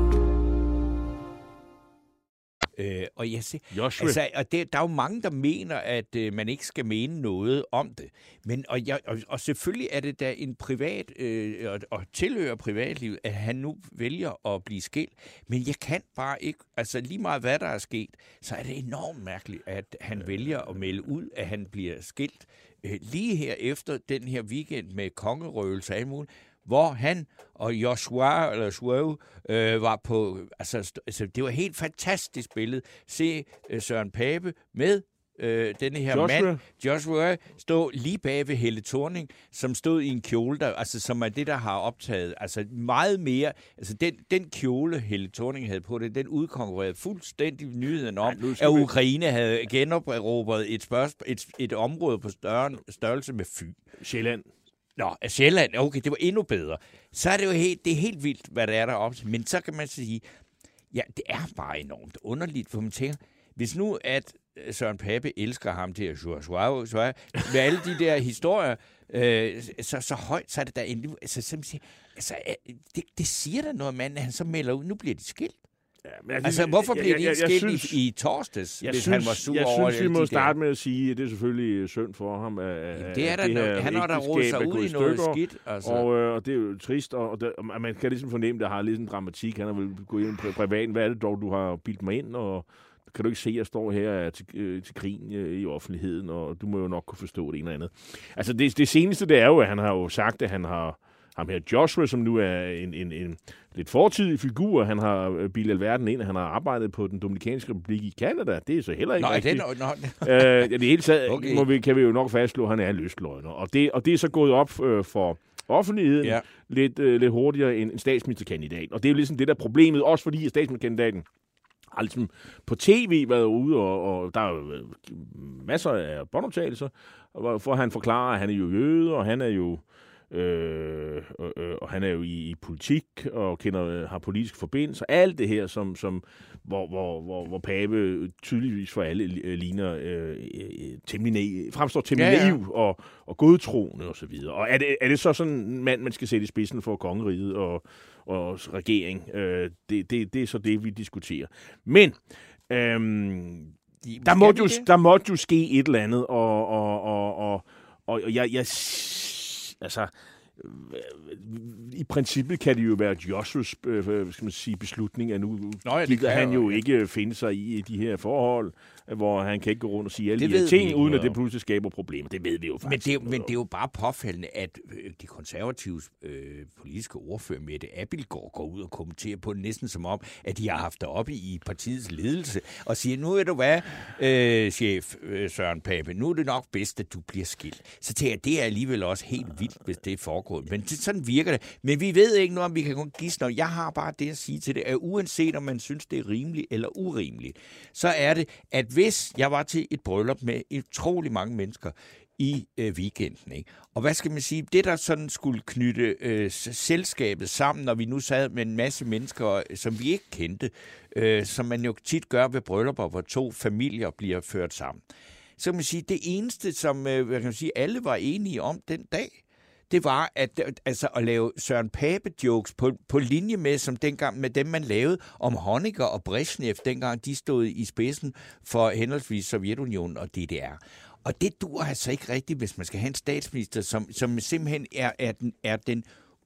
Speaker 4: Øh, og jeg siger,
Speaker 3: Joshua.
Speaker 4: altså, og det, der er jo mange, der mener, at øh, man ikke skal mene noget om det. Men, og, jeg, og, og selvfølgelig er det da en privat, øh, og, og tilhører privatlivet, at han nu vælger at blive skilt. Men jeg kan bare ikke, altså lige meget hvad der er sket, så er det enormt mærkeligt, at han vælger at melde ud, at han bliver skilt øh, lige her efter den her weekend med kongerøvelse af muligt, hvor han og Joshua, eller Joshua, øh, var på, altså, st- altså, det var helt fantastisk billede. Se øh, Søren Pape med øh, denne her
Speaker 3: Joshua.
Speaker 4: mand, Joshua, stå lige bag ved Helle Thorning, som stod i en kjole, der, altså, som er det, der har optaget, altså meget mere, altså den, den kjole, Helle Thorning havde på det, den udkonkurrerede fuldstændig nyheden om,
Speaker 3: Ej,
Speaker 4: at Ukraine havde generobret et, spørgsmål, et, et område på større, størrelse med Fyn.
Speaker 3: Sjælland.
Speaker 4: Nå, Sjælland, okay, det var endnu bedre. Så er det jo helt, det er helt vildt, hvad der er deroppe. Men så kan man sige, ja, det er bare enormt underligt, for man tænker, hvis nu at Søren Pape elsker ham til at Joshua, så med alle de der historier, øh, så, så højt, så er det der endelig, altså, så siger, altså det, det siger da noget, mand, at han så melder ud, nu bliver de skilt.
Speaker 3: Ja, men
Speaker 4: Altså, hvorfor blev de ikke skilt
Speaker 3: synes,
Speaker 4: i, i torsdags,
Speaker 3: jeg
Speaker 4: hvis
Speaker 3: synes,
Speaker 4: han var sur
Speaker 3: jeg
Speaker 4: over
Speaker 3: synes, vi må
Speaker 4: de
Speaker 3: starte
Speaker 4: der?
Speaker 3: med at sige, at det er selvfølgelig synd for ham. At,
Speaker 4: Jamen, det er der
Speaker 3: det
Speaker 4: noget,
Speaker 3: her
Speaker 4: han har da rodet sig
Speaker 3: ægteskab er
Speaker 4: ud i
Speaker 3: gået
Speaker 4: noget
Speaker 3: stykker,
Speaker 4: skidt. Altså.
Speaker 3: Og, øh, og det er jo trist, og, og, det, og man kan ligesom fornemme, at der har lidt en dramatik. Han har vel gået ind på privaten. Hvad er det dog, du har bildt mig ind? Og kan du ikke se, at jeg står her til, øh, til grin øh, i offentligheden, og du må jo nok kunne forstå det ene eller andet. Altså, det, det seneste, det er jo, at han har jo sagt, at han har ham her Joshua, som nu er en, en, en lidt fortidig figur. Han har bildet alverden ind, han har arbejdet på den Dominikanske Republik i Canada. Det er så heller ikke
Speaker 4: Nå,
Speaker 3: rigtigt.
Speaker 4: det er
Speaker 3: øh, ja, det hele taget
Speaker 4: Okay.
Speaker 3: må vi, kan vi jo nok fastslå, at han er lystløgner. Og det, og det er så gået op øh, for offentligheden
Speaker 4: Ja.
Speaker 3: lidt, øh, lidt hurtigere end en statsministerkandidat. Og det er jo ligesom det der problemet, også fordi at statsministerkandidaten har ligesom på tv været ude, og, og der er jo øh, masser af båndoptagelser, for han forklarer, at han er jo jøde, og han er jo Øh, og, øh, og han er jo i, i politik og kender har politiske forbindelser. Alt det her, som, som hvor, hvor, hvor, hvor Pape tydeligvis for alle ligner øh, øh, temmelig, fremstår temmelig
Speaker 4: Ja, ja.
Speaker 3: naiv og, og godtroende og så videre. Og er det, er det så sådan en mand, man skal sætte i spidsen for kongeriget og, og regering? Øh, det, det, det er så det, vi diskuterer. Men øhm, der, måtte jo, der måtte jo ske et eller andet, og, og, og, og, og jeg, jeg altså, i princippet kan det jo være Joshuas øh, skal man sige, beslutning, at nu
Speaker 4: Nå, ja, det
Speaker 3: gider
Speaker 4: kan
Speaker 3: han
Speaker 4: jo,
Speaker 3: jo
Speaker 4: ja.
Speaker 3: ikke finde sig i de her forhold, hvor han kan ikke gå rundt og sige alle
Speaker 4: Det
Speaker 3: de her
Speaker 4: ved vi
Speaker 3: ting,
Speaker 4: ikke
Speaker 3: uden
Speaker 4: noget
Speaker 3: at det
Speaker 4: om.
Speaker 3: pludselig skaber problemer. Det ved vi jo
Speaker 4: Men
Speaker 3: faktisk.
Speaker 4: det, er, men det er jo bare påfaldende, at øh, de konservative øh, politiske ordfører, Mette Abildgaard, går ud og kommenterer på det næsten som om, at de har haft det oppe i partiets ledelse, og siger, nu er du hvad, øh, chef øh, Søren Pape, nu er det nok bedst, at du bliver skilt. Så tænker jeg, det er alligevel også helt vildt, hvis det er foregået. Men det, sådan virker det. Men vi ved ikke noget, om vi kan kun gisne. Jeg har bare det at sige til det, at uanset om man synes, det er rimeligt eller urimeligt, så er det, at hvis jeg var til et bryllup med utrolig mange mennesker i øh, weekenden, ikke? Og hvad skal man sige, det der sådan skulle knytte øh, selskabet sammen, når vi nu sad med en masse mennesker, som vi ikke kendte, øh, som man jo tit gør ved bryllupper, hvor to familier bliver ført sammen. Så kan man sige, det eneste, som øh, hvad kan man sige, alle var enige om den dag, det var at, altså, at lave Søren Pape-jokes på, på linje med, som dengang med dem, man lavede om Honecker og Brezhnev, dengang de stod i spidsen for henholdsvis Sovjetunionen og D D R. Og det dur altså ikke rigtigt, hvis man skal have en statsminister, som, som simpelthen er, er, den, er den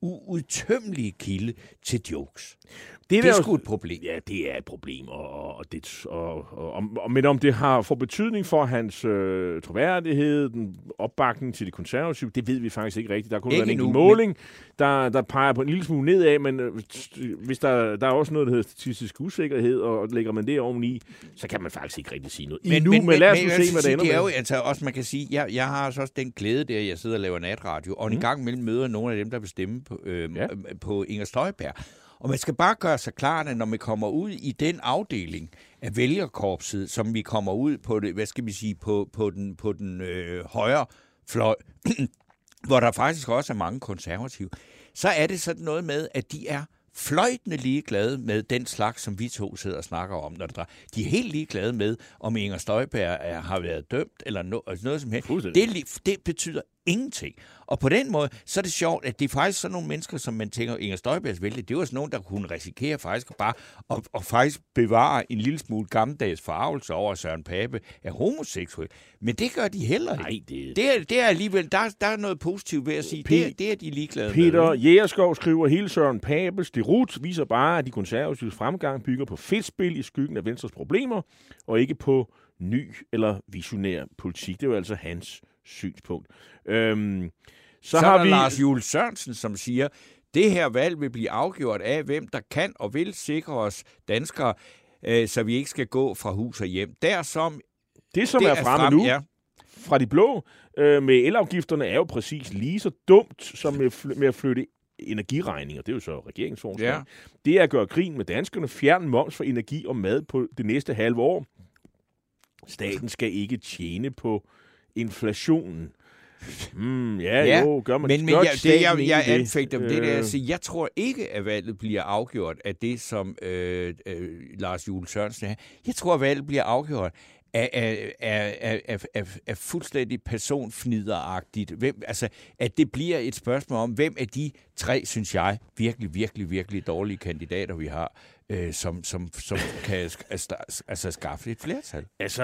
Speaker 4: uudtømmelige kilde til jokes.
Speaker 3: Det er,
Speaker 4: det er
Speaker 3: jo
Speaker 4: sgu et problem.
Speaker 3: Ja, det er et problem. Og, og det, og, og, og, men om det har for betydning for hans øh, troværdighed, den opbakning til de konservative, det ved vi faktisk ikke rigtigt. Der kunne være en enkelt måling, der, der peger på en lille smule nedad, men øh, hvis der, der er også noget, der hedder statistisk usikkerhed, og lægger man det oveni, så kan man faktisk ikke rigtig sige noget. Men, Endnu, men, men lad os men, se, hvad det ender
Speaker 4: med. Det er jo altså også, man kan sige, jeg, jeg har altså også den glæde der, jeg sidder og laver natradio, og mm. en gang imellem møder nogle af dem, der vil stemme på, øh, ja. på Inger Støjberg. Og man skal bare gøre sig klart, at når man kommer ud i den afdeling af vælgerkorpset, som vi kommer ud på det, hvad skal vi sige, på, på den, på den øh, højre fløj, hvor der faktisk også er mange konservative, så er det sådan noget med, at de er fløjtende ligeglade med den slags, som vi to sidder og snakker om. Når der, de er helt ligeglade med, om Inger Støjberg er, har været dømt, eller no, noget som helst. Det, det betyder ingenting. Og på den måde, så er det sjovt, at det er faktisk sådan nogle mennesker, som man tænker, Inger Støjbergs vælge, det var sådan nogen, der kunne risikere faktisk bare at, at faktisk bevare en lille smule gammeldags forarvelse over, at Søren Pape er homoseksuel. Men det gør de heller ikke.
Speaker 3: Nej, det...
Speaker 4: Det, er, det er alligevel, der, der er noget positivt ved at sige, P- det, det er de ligeglade
Speaker 3: Peter
Speaker 4: med.
Speaker 3: Peter Jægerskov skriver, hele Søren Papes derut viser bare, at de konservatives fremgang bygger på fedtspil i skyggen af Venstres problemer, og ikke på ny eller visionær politik. Det er jo altså hans synspunkt. Øhm, så,
Speaker 4: så
Speaker 3: har
Speaker 4: er
Speaker 3: vi
Speaker 4: Lars Juhl Sørensen, som siger, det her valg vil blive afgjort af, hvem der kan og vil sikre os danskere, øh, så vi ikke skal gå fra hus og hjem. Der som
Speaker 3: det, som
Speaker 4: det
Speaker 3: er fremme frem, nu ja. fra de blå øh, med elafgifterne, er jo præcis lige så dumt som med, fl- med at flytte energiregninger. Det er jo så regeringsforslag. Ja. Det er at gøre grin med danskerne, fjerne moms for energi og mad på det næste halve år. Staten skal ikke tjene på inflationen. Mm, ja, ja, jo, gør man
Speaker 4: men, men jeg, det, jeg, jeg anfægter det, det der at sige, jeg tror ikke, at valget bliver afgjort af det, som øh, øh, Lars Juhl Sørensen er. Jeg tror, at valget bliver afgjort af, af, af, af, af, af fuldstændig personfnideragtigt. Hvem, altså, at det bliver et spørgsmål om, hvem af de tre, synes jeg, virkelig, virkelig, virkelig dårlige kandidater, vi har, øh, som, som, som kan altså, skaffe et flertal.
Speaker 3: Altså,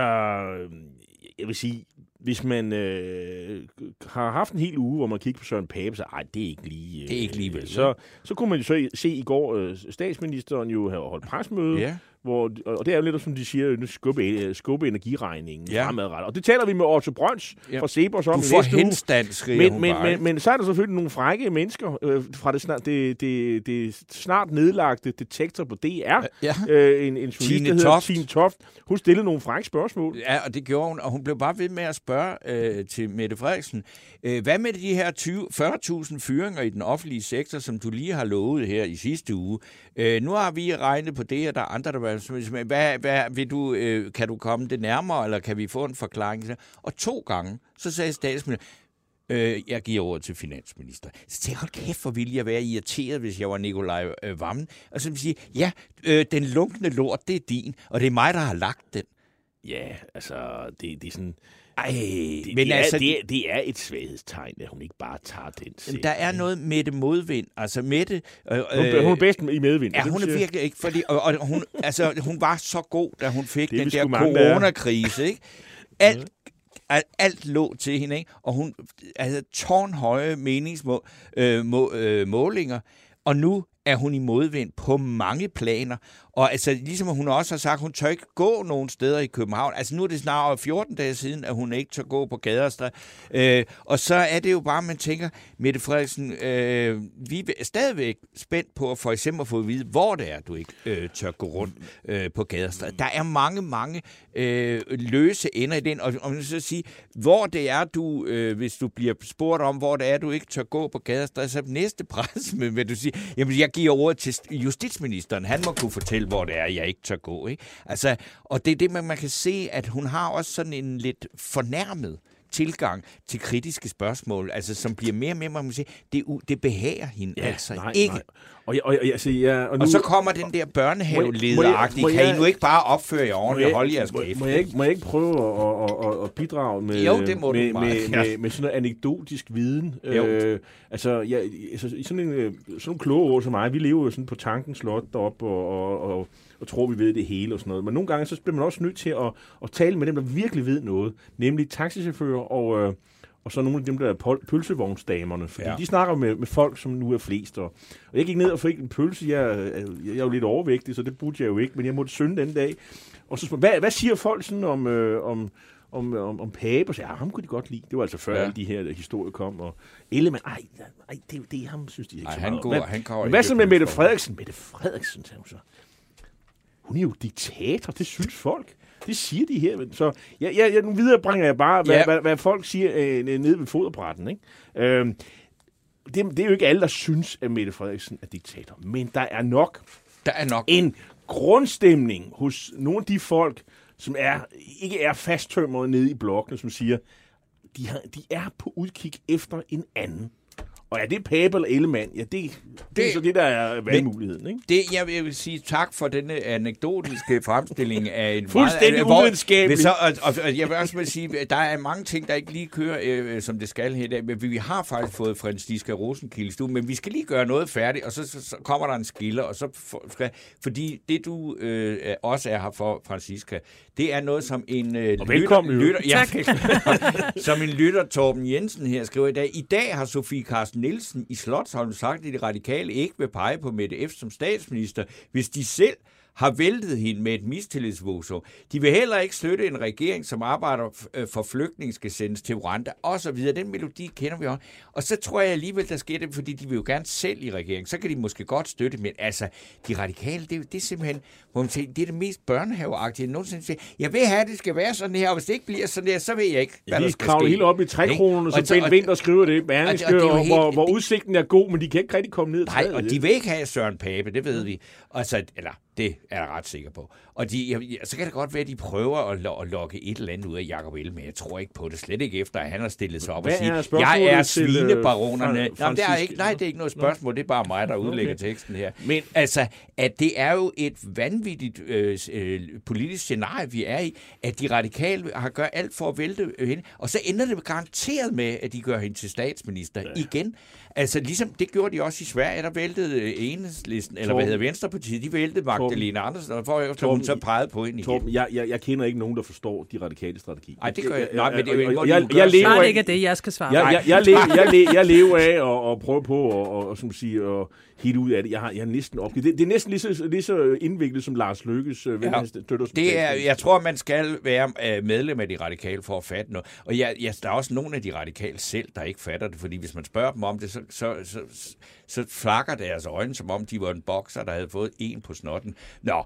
Speaker 3: jeg vil sige, hvis man øh, har haft en hel uge, hvor man kigger på Søren Pape, så ej, det er ikke lige... Øh,
Speaker 4: det er ikke lige vel.
Speaker 3: Så, så kunne man jo så se i går, øh, statsministeren jo have holdt presmøde, ja. Hvor, og det er jo lidt, som de siger, nu skubbe, skubbe energiregningen ja. fremadrettet. Og det taler vi med Otto Brøns ja. fra Cepos om
Speaker 4: du får henstand, skriver
Speaker 3: men,
Speaker 4: hun
Speaker 3: men,
Speaker 4: bare.
Speaker 3: Men, men så er der selvfølgelig nogle frække mennesker øh, fra det snart, det, det, det snart nedlagte Detektor på D R. Ja. Øh, en, en journalist, der hedder Tine Toft. Hun stillede nogle frække spørgsmål.
Speaker 4: Ja, og det gjorde hun, og hun blev bare ved med at spørge øh, til Mette Frederiksen. Øh, hvad med de her fyrre tusind fyringer i den offentlige sektor, som du lige har lovet her i sidste uge? Øh, nu har vi regnet på det, og der er andre, der var Hvad, hvad, vil du, øh, kan du komme det nærmere, eller kan vi få en forklaring? Og to gange, så sagde statsministeren, øh, jeg giver ordet til finansminister. Så tænkte jeg, hold kæft, hvor ville jeg være irriteret, hvis jeg var Nikolaj øh, Vammen. Og så vil jeg sige, ja, øh, den lunkne lort, det er din, og det er mig, der har lagt den.
Speaker 3: Ja, altså, det, det er sådan...
Speaker 4: Ej,
Speaker 3: det,
Speaker 4: men
Speaker 3: det,
Speaker 4: altså,
Speaker 3: er, det, er, det er et svaghedstegn, at hun ikke bare tager den selv.
Speaker 4: Der er noget med det modvind. Altså Mette... Øh,
Speaker 3: hun, hun er bedst i medvind.
Speaker 4: Ja, hun er virkelig ikke... Fordi, og, og hun, altså, hun var så god, da hun fik den der coronakrise, ikke? Alt, alt, alt lå til hende, ikke? Og hun havde tårnhøje meningsmålinger, øh, og nu er hun i modvind på mange planer. Og altså, ligesom hun også har sagt, hun tør ikke gå nogen steder i København. Altså, nu er det snart fjorten dage siden, at hun ikke tør gå på gader. Øh, og så er det jo bare, man tænker, Mette Frederiksen, øh, vi er stadigvæk spændt på for eksempel at få at vide, hvor det er, du ikke øh, tør gå rundt øh, på gader. Der er mange, mange øh, løse ender i den. Og, og man så sige, hvor det er, du, øh, hvis du bliver spurgt om, hvor det er, du ikke tør gå på gader, så næste pres, men vil du sige, jamen, jeg giver ordet til justitsministeren. Han må kunne fortælle, hvor det er, jeg ikke tør gå. Ikke? Altså, og det er det, man, man kan se, at hun har også sådan en lidt fornærmet tilgang til kritiske spørgsmål, altså som bliver mere og mere, man må sige, det, det behager hende ja, altså
Speaker 3: nej,
Speaker 4: ikke.
Speaker 3: Nej. Og, jeg, og, jeg, altså, jeg, og, nu,
Speaker 4: og så kommer den der børnehavelederagtige, kan jeg, I nu ikke bare opføre jer ordentligt og holde jeres kæft?
Speaker 3: Må, må, jeg ikke, må jeg ikke prøve at, at, at, at bidrage med,
Speaker 4: jo, det må
Speaker 3: med,
Speaker 4: du
Speaker 3: med, med, med, med sådan noget anekdotisk viden? Øh, altså, jeg, altså, sådan en sådan kloge ord som mig, vi lever jo sådan på tankens slot deroppe og, og, og, og tror, vi ved det hele og sådan noget. Men nogle gange så bliver man også nødt til at, at tale med dem, der virkelig ved noget, nemlig taxichauffører og, og så nogle af dem, der er pølsevognsdamerne, fordi
Speaker 4: ja.
Speaker 3: de snakker med, med folk, som nu er flest. Og, og jeg gik ned og fik en pølse. Jeg, jeg, jeg er jo lidt overvægtig, så det burde jeg jo ikke, men jeg måtte synde den dag. Og så spørger, hvad, hvad siger folk sådan om, øh, om, om, om, om Pape? Og så, ja, ham kunne de godt lide. Det var altså før ja. alle de her historier kom. Og Ellemann, ej, ej det er jo det, ham synes de ikke
Speaker 4: ej,
Speaker 3: så
Speaker 4: han
Speaker 3: meget.
Speaker 4: går,
Speaker 3: Men,
Speaker 4: han går
Speaker 3: men hvad så med Mette Frederiksen? Mette Frederiksen, sagde hun så. Hun er jo diktator, det synes folk. Det siger de her. Så ja, ja, ja, nu videre bringer jeg bare, hvad, ja. hvad, hvad folk siger øh, nede ved foderbrætten. Ikke? Øh, det, det er jo ikke alle, der synes, at Mette Frederiksen er diktator. Men der er nok,
Speaker 4: der er nok.
Speaker 3: en grundstemning hos nogle af de folk, som er, ikke er fasttømret nede i blokken, som siger, de, har, de er på udkig efter en anden. Og er det Pape eller Ellemann? Ja, det, det, det er så det, der er valgmuligheden, ikke?
Speaker 4: Det, jeg vil sige tak for denne anekdotiske fremstilling af en
Speaker 3: fuldstændig uvidenskabelig.
Speaker 4: Så, og, og, og jeg vil også vil sige, der er mange ting, der ikke lige kører, øh, som det skal her i dag, men vi har faktisk fået Franciska Rosenkilde i stuen, men vi skal lige gøre noget færdigt, og så, så, så kommer der en skiller, og så for, skal, fordi det, du øh, også er her for, Franciska, det er noget, som en øh,
Speaker 3: og velkommen,
Speaker 4: lytter, lytter ja, som en lytter, Torben Jensen her, skriver i dag. I dag har Sofie Carsten Nielsen i Slotsholm sagt, at de radikale ikke vil pege på Mette F. som statsminister, hvis de selv har væltet hende med et mistillidsvotum. De vil heller ikke støtte en regering, som arbejder for flygtninge skal sendes til Rwanda, og så videre. Den melodi kender vi også. Og så tror jeg alligevel, der sker det, fordi de vil jo gerne selv i regeringen. Så kan de måske godt støtte, men altså, de radikale, det, det er simpelthen, hvor man siger, det er det mest børnehaveagtige, jeg nogensinde siger. Jeg vil have, at det skal være sådan her, og hvis det ikke bliver sådan her, så ved jeg ikke, hvad ja, der skal ske. De kravler
Speaker 3: helt op i trækronerne, som Bent Winther skriver det, hvor, hvor udsigten er god, men de kan ikke rigtig komme ned.
Speaker 4: Nej, og de vil ikke have Søren Pape, det ved vi. Altså, eller det er jeg ret sikker på. Og de, jeg, så kan det godt være, at de prøver at, lo- at lokke et eller andet ud af Jacob Ellemann, men jeg tror ikke på det. Slet ikke efter, at han har stillet sig op og siger, jeg er svinebaronerne. Til, Jamen, det er ikke, nej, det er ikke noget spørgsmål. Det er bare mig, der udlægger okay. teksten her. Men altså, at det er jo et vanvittigt øh, øh, politisk scenarie, vi er i, at de radikale har gør alt for at vælte hende, og så ender det garanteret med, at de gør hende til statsminister ja. igen. Altså, ligesom det gjorde de også i Sverige, der væltede Enhedslisten, eller hvad hedder Venstrepartiet, de væltede Magdalena Andersen, og for efter hun så pegede på hende
Speaker 3: Torben, igen. Jeg, jeg, jeg kender ikke nogen, der forstår de radikale strategi.
Speaker 4: Nej, det gør jeg. Nej, men det er jo ikke,
Speaker 3: jeg, jeg lever
Speaker 5: af, ikke det, jeg skal svare.
Speaker 3: Jeg, jeg, jeg, lever, jeg, lever, jeg lever af at prøve på og, og, og som sige, at hitte ud af det. Jeg har, jeg har næsten opgivet. Det, det er næsten lige så, lige så indviklet som Lars Løkkes uh, ja,
Speaker 4: det er, jeg tror, man skal være medlem af de radikale for at fatte noget. Og jeg, jeg, der er også nogle af de radikale selv, der ikke fatter det, fordi hvis man spørger dem om det, så, så, så, så, så flakker deres øjne, som om de var en bokser, der havde fået en på snotten. Nå.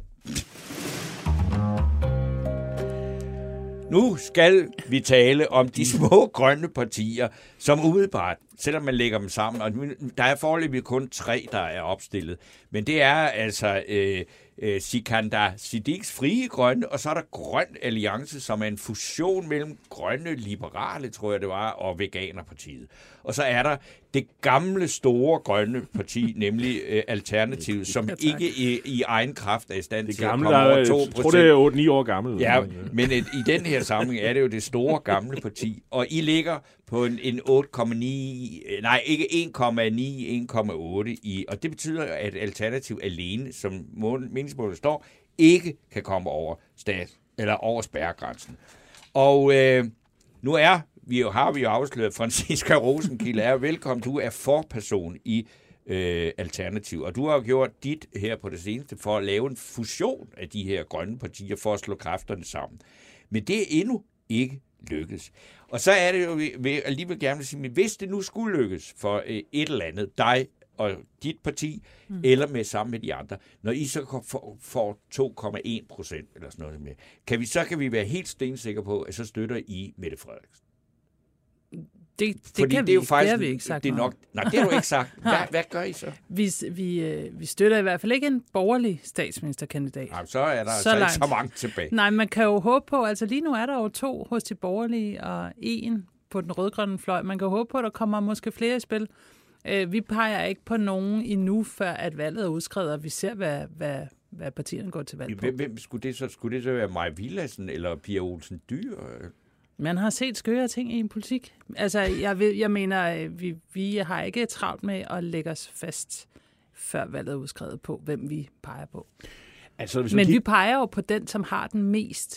Speaker 4: Nu skal vi tale om de små grønne partier, som umiddelbart, selvom man lægger dem sammen, og der er foreløbig kun tre, der er opstillet, men det er altså øh, øh, Sikandar Siddiques Frie Grønne, og så er der Grøn Alliance, som er en fusion mellem grønne liberale, tror jeg det var, og Veganerpartiet. Og så er der det gamle, store grønne parti, nemlig øh, Alternativet, som ja, ikke i, i egen kraft er i stand det til gamle, at komme over to procent.
Speaker 3: Jeg tror, det er otte ni år gammelt.
Speaker 4: Ja, men et, i den her sammenhæng er det jo det store, gamle parti, og I ligger på en, en otte komma ni, nej, ikke en komma ni, en komma otte i, og det betyder, at Alternativ alene, som meningsmålet står, ikke kan komme over stat, eller over spærregrænsen. Og øh, nu er vi jo, har vi jo afsløret, Franciska Rosenkilde er velkommen. Du er forperson i øh, Alternativ, og du har gjort dit her på det seneste for at lave en fusion af de her grønne partier for at slå kræfterne sammen. Men det er endnu ikke lykkes. Og så er det jo, vi alligevel gerne vil sige, hvis det nu skulle lykkes for øh, et eller andet, dig og dit parti, mm. eller med sammen med de andre, når I så får to komma en procent eller sådan noget med, kan vi, så kan vi være helt stensikre på, at så støtter I Mette Frederiksen.
Speaker 5: Det, det, kan det, er jo vi, faktisk, det har vi ikke sagt
Speaker 4: det er nok, nej, det har du ikke sagt. Hvad, hvad gør I så?
Speaker 5: Vi, vi, vi støtter i hvert fald ikke en borgerlig statsministerkandidat.
Speaker 4: Nej, så er der
Speaker 5: så,
Speaker 4: altså ikke så mange tilbage.
Speaker 5: Nej, man kan jo håbe på, altså lige nu er der jo to hos de borgerlige, og en på den rødgrønne fløj. Man kan håbe på, at der kommer måske flere i spil. Vi peger ikke på nogen endnu, før at valget er udskrevet, og vi ser, hvad, hvad, hvad partierne går til valg på.
Speaker 4: Hvem, hvem skulle, det så, skulle det så være Maja Villadsen eller Pia Olsen Dyhr?
Speaker 5: Man har set skøre ting i en politik. Altså, jeg, ved, jeg mener, vi, vi har ikke travlt med at lægge os fast, før valget er udskrevet på, hvem vi peger på. Altså, hvis Men vi peger jo på den, som har den mest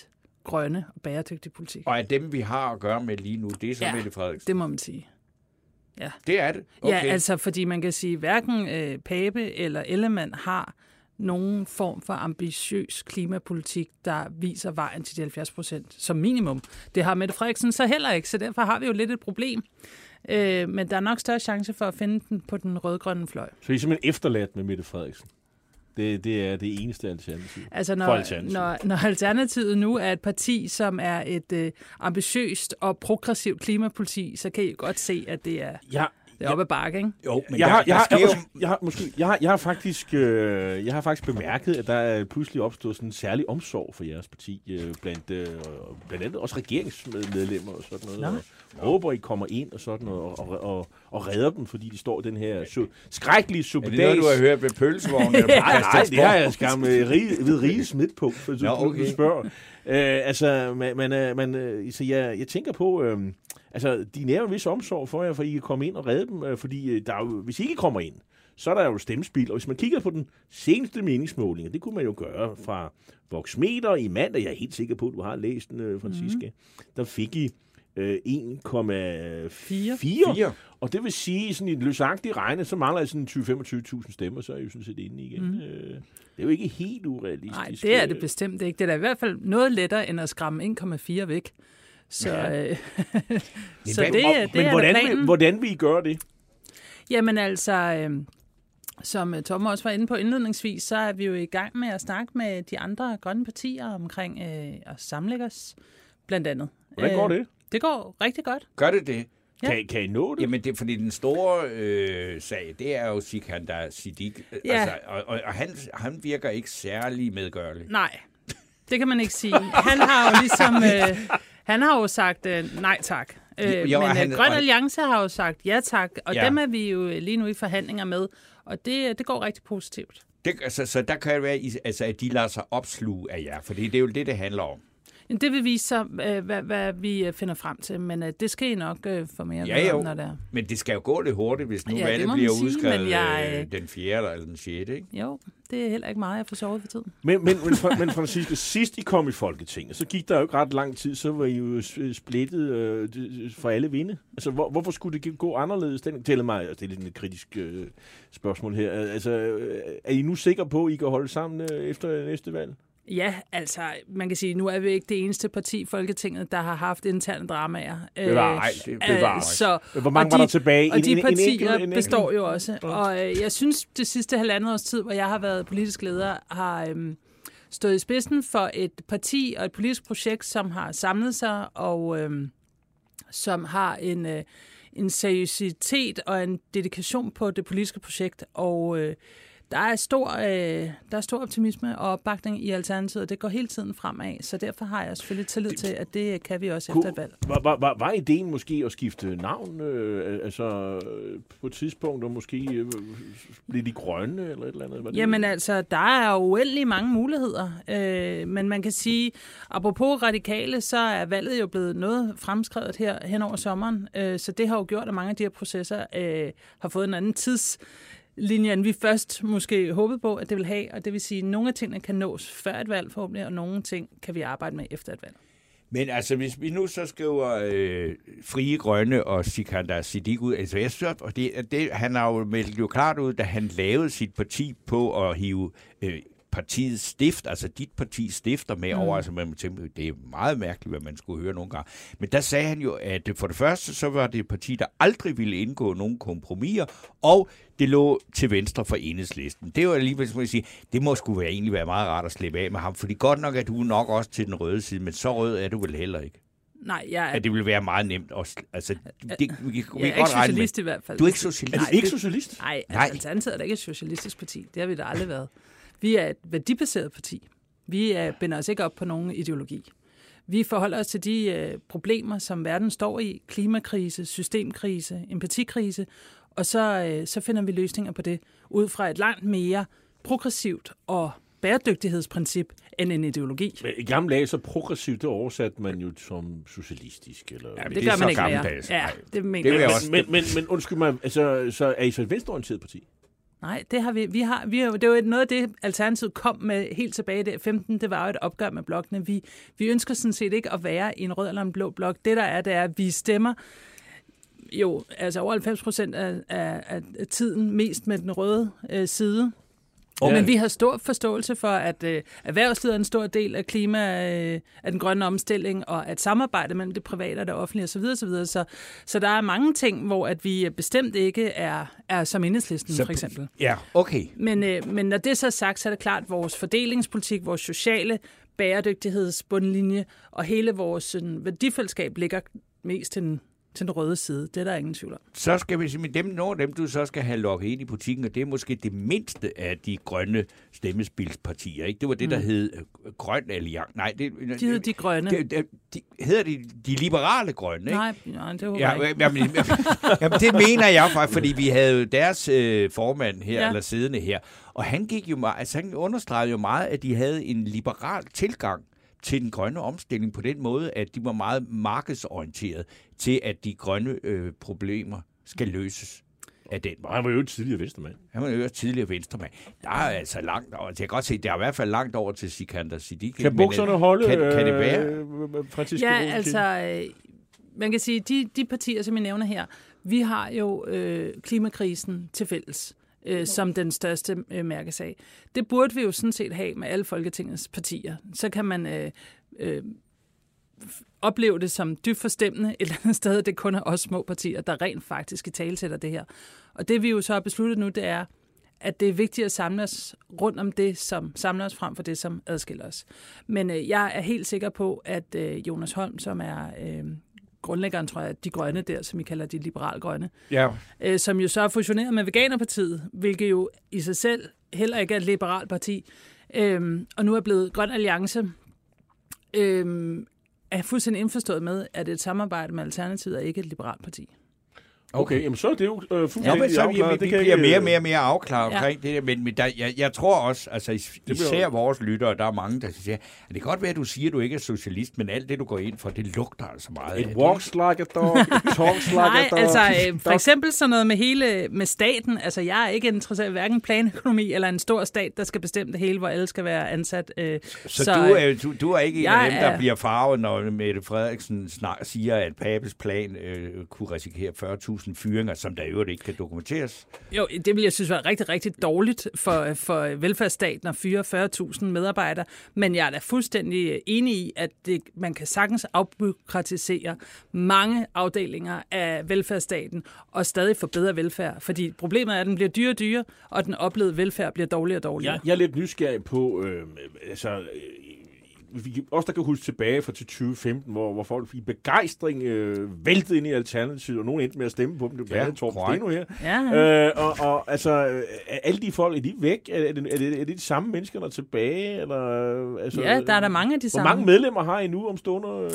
Speaker 7: grønne og bæredygtige politik.
Speaker 4: Og af dem, vi har at gøre med lige nu, det er så
Speaker 7: Ja,
Speaker 4: Mette Frederiksen.
Speaker 7: det må man sige. Ja,
Speaker 4: Det er det? Okay.
Speaker 7: ja altså fordi man kan sige, hverken øh, Pape eller Ellemann har nogen form for ambitiøs klimapolitik, der viser vejen til de halvfjerds procent som minimum. Det har Mette Frederiksen så heller ikke, så derfor har vi jo lidt et problem. Øh, men der er nok større chance for at finde den på den rød-grønne fløj.
Speaker 3: Så I er simpelthen efterladt med Mette Frederiksen? Det, det er det eneste alternativ.
Speaker 7: Altså når,
Speaker 3: Alternativet.
Speaker 7: når, når Alternativet nu er et parti, som er et øh, ambitiøst og progressivt klimapoliti, så kan I godt se, at det er,
Speaker 3: Ja,
Speaker 7: det er op ad bakke, ikke?
Speaker 4: Jo, men
Speaker 3: jeg,
Speaker 4: der,
Speaker 3: har, jeg,
Speaker 4: der
Speaker 3: har,
Speaker 4: sker
Speaker 3: jeg,
Speaker 4: jo...
Speaker 3: har, jeg, har, måske, jeg, har, jeg, har faktisk, øh, jeg har faktisk bemærket, at der er pludselig opstået sådan en særlig omsorg for jeres parti, øh, blandt, øh, blandt andet også regeringsmedlemmer og sådan noget.
Speaker 7: Nå.
Speaker 3: Og håber, I kommer ind og sådan noget, og, og, og, og redder dem, fordi de står i den her su- skrækkelige
Speaker 4: Er
Speaker 3: suppedags.
Speaker 4: det noget, du har hørt ved pølsevognen?
Speaker 3: Nej, nej, det har jeg skam ved rige, ved riges midtpunkt, for du,
Speaker 4: Nå,
Speaker 3: okay.
Speaker 4: okay.
Speaker 3: du spørger. Øh, altså, man, man, øh, man, øh, så jeg, jeg tænker på, øh, altså, de nærer en vis omsorg for jer, for I kan komme ind og redde dem, øh, fordi øh, der er jo, hvis I ikke kommer ind, så er der jo stemmespil, og hvis man kigger på den seneste meningsmåling, og det kunne man jo gøre fra Voxmeter i mandag, jeg er helt sikker på, at du har læst den, øh, Franciske, mm. der fik I øh, en komma fire,
Speaker 4: Fire.
Speaker 3: og det vil sige, sådan i et løsagtigt regne, så mangler jeg sådan tyve til femogtyve tusind stemmer, så er jeg jo sådan set inde igen. Mm. Øh, det er jo ikke helt urealistisk.
Speaker 7: Nej, det er det bestemt ikke. Det er da i hvert fald noget lettere, end at skræmme en komma fire væk. Så,
Speaker 3: Ja.
Speaker 7: øh, så
Speaker 3: Men,
Speaker 7: det,
Speaker 3: og,
Speaker 7: det
Speaker 3: men
Speaker 7: er
Speaker 3: hvordan,
Speaker 7: planen.
Speaker 3: vil, hvordan vil I gøre det?
Speaker 7: Jamen altså, øh, som Tom også var inde på indledningsvis, så er vi jo i gang med at snakke med de andre grønne partier omkring øh, at sammenlægge os, blandt andet.
Speaker 3: Hvordan går det?
Speaker 7: Det går rigtig godt.
Speaker 4: Gør det det?
Speaker 7: Ja.
Speaker 3: Kan, kan I nå det?
Speaker 4: Jamen, det er fordi den store øh, sag, det er jo Sikander Siddiq.
Speaker 7: Ja.
Speaker 4: Altså, og og, og han, han virker ikke særlig medgørlig.
Speaker 7: Nej, det kan man ikke sige. Han har jo ligesom, øh, han har jo sagt øh, nej tak. Øh,
Speaker 4: Jo, og
Speaker 7: men
Speaker 4: han-
Speaker 7: øh, Grøn
Speaker 4: og-
Speaker 7: Alliance har jo sagt ja tak, og
Speaker 4: Ja.
Speaker 7: dem er vi jo lige nu i forhandlinger med, og det, det går rigtig positivt.
Speaker 4: Det, altså, så der kan det være, I- altså, at de lader sig opsluge af jer, fordi det er jo det, det handler om.
Speaker 7: Det vil vise sig, øh, hvad, hvad vi øh, finder frem til, men øh, det skal I nok øh, få mere
Speaker 4: Ja,
Speaker 7: med
Speaker 4: jo.
Speaker 7: om, når det er.
Speaker 4: Men det skal jo gå lidt hurtigt, hvis nu
Speaker 7: Ja,
Speaker 4: ja,
Speaker 7: det
Speaker 4: valget
Speaker 7: må
Speaker 4: bliver
Speaker 7: man sige,
Speaker 4: udskrevet
Speaker 7: men jeg,
Speaker 4: øh, den fjerde eller den sjette, ikke?
Speaker 7: Jo, det er heller ikke meget, jeg får sovet for tiden.
Speaker 3: Men, men, men, men Franciske, sidst I kom i Folketinget, så gik der jo ikke ret lang tid, så var I jo s- splittet øh, for alle vinde. Altså, hvor, hvorfor skulle det gå anderledes? Den tæller mig, altså, det er lidt et kritisk øh, spørgsmål her. Altså, øh, er I nu sikre på, at I kan holde sammen øh, efter næste valg?
Speaker 7: Ja, altså, man kan sige, nu er vi ikke det eneste parti i Folketinget, der har haft interne dramaer.
Speaker 3: Bevar, ej, det bevar.
Speaker 7: Øh, så,
Speaker 3: Hvor mange
Speaker 7: og
Speaker 3: var
Speaker 7: de,
Speaker 3: der tilbage?
Speaker 7: Og
Speaker 3: En-
Speaker 7: de
Speaker 3: en- en
Speaker 7: partier
Speaker 3: enkelt- en enkelt?
Speaker 7: består jo også. Og øh, jeg synes, det sidste halvandet års tid, hvor jeg har været politisk leder, har øhm, stået i spidsen for et parti og et politisk projekt, som har samlet sig og øhm, som har en, øh, en seriøsitet og en dedikation på det politiske projekt. Og øh, der er stor, øh, der er stor optimisme og opbakning i Alternativet, og det går hele tiden fremad. Så derfor har jeg selvfølgelig tillid til, at det kan vi også efter et valg.
Speaker 3: Var, var, var, var ideen måske at skifte navn, øh, altså øh, på et tidspunkt, og måske øh, blive de grønne, eller et eller andet? Var det-
Speaker 7: Jamen altså, der er uendelig mange muligheder, øh, men man kan sige, apropos radikale, så er valget jo blevet noget fremskrevet her hen over sommeren, øh, så det har jo gjort, at mange af de her processer øh, har fået en anden tidslinje, end vi først måske håbede på, at det vil have, og det vil sige, at nogle af tingene kan nås før et valg forhåbentlig, og nogle ting kan vi arbejde med efter et valg.
Speaker 4: Men altså, hvis vi nu så skriver øh, Frie Grønne og Sikander Siddiq ud, altså jeg synes, og det, det, han har jo meldt jo klart ud, da han lavede sit parti på at hive øh, partiets stift, altså dit partis stifter med mm. over, altså man tænker, det er meget mærkeligt, hvad man skulle høre nogle gange. Men der sagde han jo, at for det første, så var det et parti, der aldrig ville indgå nogen kompromiser, og det lå til venstre for Enhedslisten. Det var alligevel, som jeg sige, det må sgu være, egentlig være meget rart at slippe af med ham, fordi godt nok er du nok også til den røde side, men så rød er du vel heller ikke.
Speaker 7: Nej, jeg er,
Speaker 4: At det ville være meget nemt også. Altså, det, vi, vi, vi
Speaker 7: jeg
Speaker 4: kan
Speaker 7: er ikke
Speaker 4: godt regne med.
Speaker 7: socialist i hvert fald.
Speaker 4: Du er ikke socialist?
Speaker 3: Er du ikke socialist?
Speaker 7: Nej,
Speaker 4: Nej.
Speaker 7: altså, Alternativet er da ikke et socialistisk parti. Det har vi da aldrig været. Vi er et værdibaseret parti. Vi er, binder os ikke op på nogen ideologi. Vi forholder os til de øh, problemer, som verden står i. Klimakrise, systemkrise, empatikrise. Og så, øh, så finder vi løsninger på det ud fra et langt mere progressivt og bæredygtighedsprincip end en ideologi.
Speaker 3: Men i gamle dage, så progressivt, det oversatte man jo som socialistisk. Eller...
Speaker 4: Ja, men
Speaker 7: Det
Speaker 4: det er
Speaker 7: gør
Speaker 4: så
Speaker 7: man ikke mere.
Speaker 4: gammeldags.
Speaker 7: Ja,
Speaker 4: Nej.
Speaker 7: det mener
Speaker 4: Det vil
Speaker 7: jeg
Speaker 4: jeg
Speaker 7: også.
Speaker 3: Men, men, men, men undskyld mig, altså, så er I så et venstreorienteret parti?
Speaker 7: Nej, det har vi. vi, har, vi har, det var noget af det, Alternativet kom med helt tilbage i femten. Det var jo et opgør med blokkene. Vi, vi ønsker sådan set ikke at være i en rød eller en blå blok. Det der er, det er, at vi stemmer jo altså over halvfems procent af, af, af tiden mest med den røde øh, side. Okay. Men vi har stor forståelse for, at øh, erhvervslivet er en stor del af klima, øh, af den grønne omstilling, og at samarbejde mellem det private og det offentlige osv. osv. Så, så der er mange ting, hvor at vi bestemt ikke er, er som Enhedslisten, så, for eksempel.
Speaker 4: Ja, okay.
Speaker 7: Men, øh, men når det er så sagt, så er det klart, at vores fordelingspolitik, vores sociale bæredygtighedsbundlinje og hele vores sådan, værdifællesskab ligger mest til den til den røde side. Det er der ingen tvivl om.
Speaker 4: Så skal vi sige, dem, nogle af dem, du så skal have lukket ind i butikken, og det er måske det mindste af de grønne stemmespilspartier, ikke? Det var det, der mm. hed uh, Grøn Alliance. Nej, det,
Speaker 7: de hed de grønne.
Speaker 4: De, de, de, hedder de de liberale grønne, ikke?
Speaker 7: Nej, nej det var
Speaker 4: ja,
Speaker 7: ikke.
Speaker 4: Jamen, jamen, det mener jeg faktisk, fordi vi havde jo deres øh, formand her, ja. eller siddende her, og han gik jo meget, altså han understregede jo meget, at de havde en liberal tilgang til den grønne omstilling på den måde, at de var meget markedsorienteret til, at de grønne øh, problemer skal løses af den.
Speaker 3: Han var jo tidligere venstremand.
Speaker 4: Han var jo tidligere venstremand. Der er altså langt over. Jeg kan godt se, der er i hvert fald langt over til Sikander Siddiqui.
Speaker 3: Kan bukserne holde?
Speaker 4: Kan, kan det være?
Speaker 7: Øh, ja, altså, øh, man kan sige, de, de partier, som jeg nævner her, vi har jo øh, klimakrisen til fælles. Øh, som den største øh, mærkesag. Det burde vi jo sådan set have med alle Folketingets partier. Så kan man øh, øh, opleve det som dybt forstemmende et eller andet sted, at det kun er os små partier, der rent faktisk italesætter det her. Og det vi jo så har besluttet nu, det er, at det er vigtigt at samle os rundt om det, som samler os frem for det, som adskiller os. Men øh, jeg er helt sikker på, at øh, Jonas Holm, som er øh, grundlæggeren, tror jeg, de grønne der, som I kalder de liberalgrønne,
Speaker 4: ja.
Speaker 7: øh, som jo så er fusioneret med Veganerpartiet, hvilket jo i sig selv heller ikke er et liberalt parti, øh, og nu er blevet Grøn Alliance, øh, er fuldstændig indforstået med, at et samarbejde med Alternativet er ikke et liberalt parti.
Speaker 3: Okay, jamen så er det jo øh, fuldstændig
Speaker 4: ja, så
Speaker 3: afklaret.
Speaker 4: Vi, vi, vi bliver mere og mere, mere afklaret omkring ja. det, men, men der, jeg, jeg tror også, altså is, især vores lyttere, der er mange, der siger, at det kan godt være, at du siger, at du ikke er socialist, men alt det, du går ind for, det lugter altså meget.
Speaker 3: It walks like a dog, it talks like
Speaker 7: Nej,
Speaker 3: a dog.
Speaker 7: altså øh, for eksempel sådan noget med hele, med staten, altså jeg er ikke interesseret i hverken planøkonomi eller en stor stat, der skal bestemme det hele, hvor alle skal være ansat. Øh,
Speaker 4: så så du, er, du, du er ikke en af dem, der er, bliver farvet, når Mette Frederiksen snart siger, at Papes plan øh, kunne risikere fyrre tusind fyringer, som der jo ikke kan dokumenteres.
Speaker 7: Jo, det vil jeg synes var rigtig, rigtig dårligt for, for velfærdsstaten at fyre fyrre tusind medarbejdere, men jeg er da fuldstændig enig i, at det, man kan sagtens afbureaukratisere mange afdelinger af velfærdsstaten og stadig få bedre velfærd, fordi problemet er, at den bliver dyrere og dyrere, og den oplevede velfærd bliver dårligere og dårligere.
Speaker 3: Jeg, jeg er lidt nysgerrig på, øh, altså... Vi, også der kan huske tilbage fra til tyve femten, hvor, hvor folk i begejstring øh, væltede ind i Alternativet, og nogen endte med at stemme på dem. Det var ja, Torben Steno her.
Speaker 7: Ja.
Speaker 3: Øh, og, og altså, er alle de folk, er de væk? Er det, er det, er det de samme mennesker, der er tilbage? Eller, altså,
Speaker 7: ja, der er der mange af de
Speaker 3: hvor
Speaker 7: samme.
Speaker 3: Hvor mange medlemmer har I nu om stunder?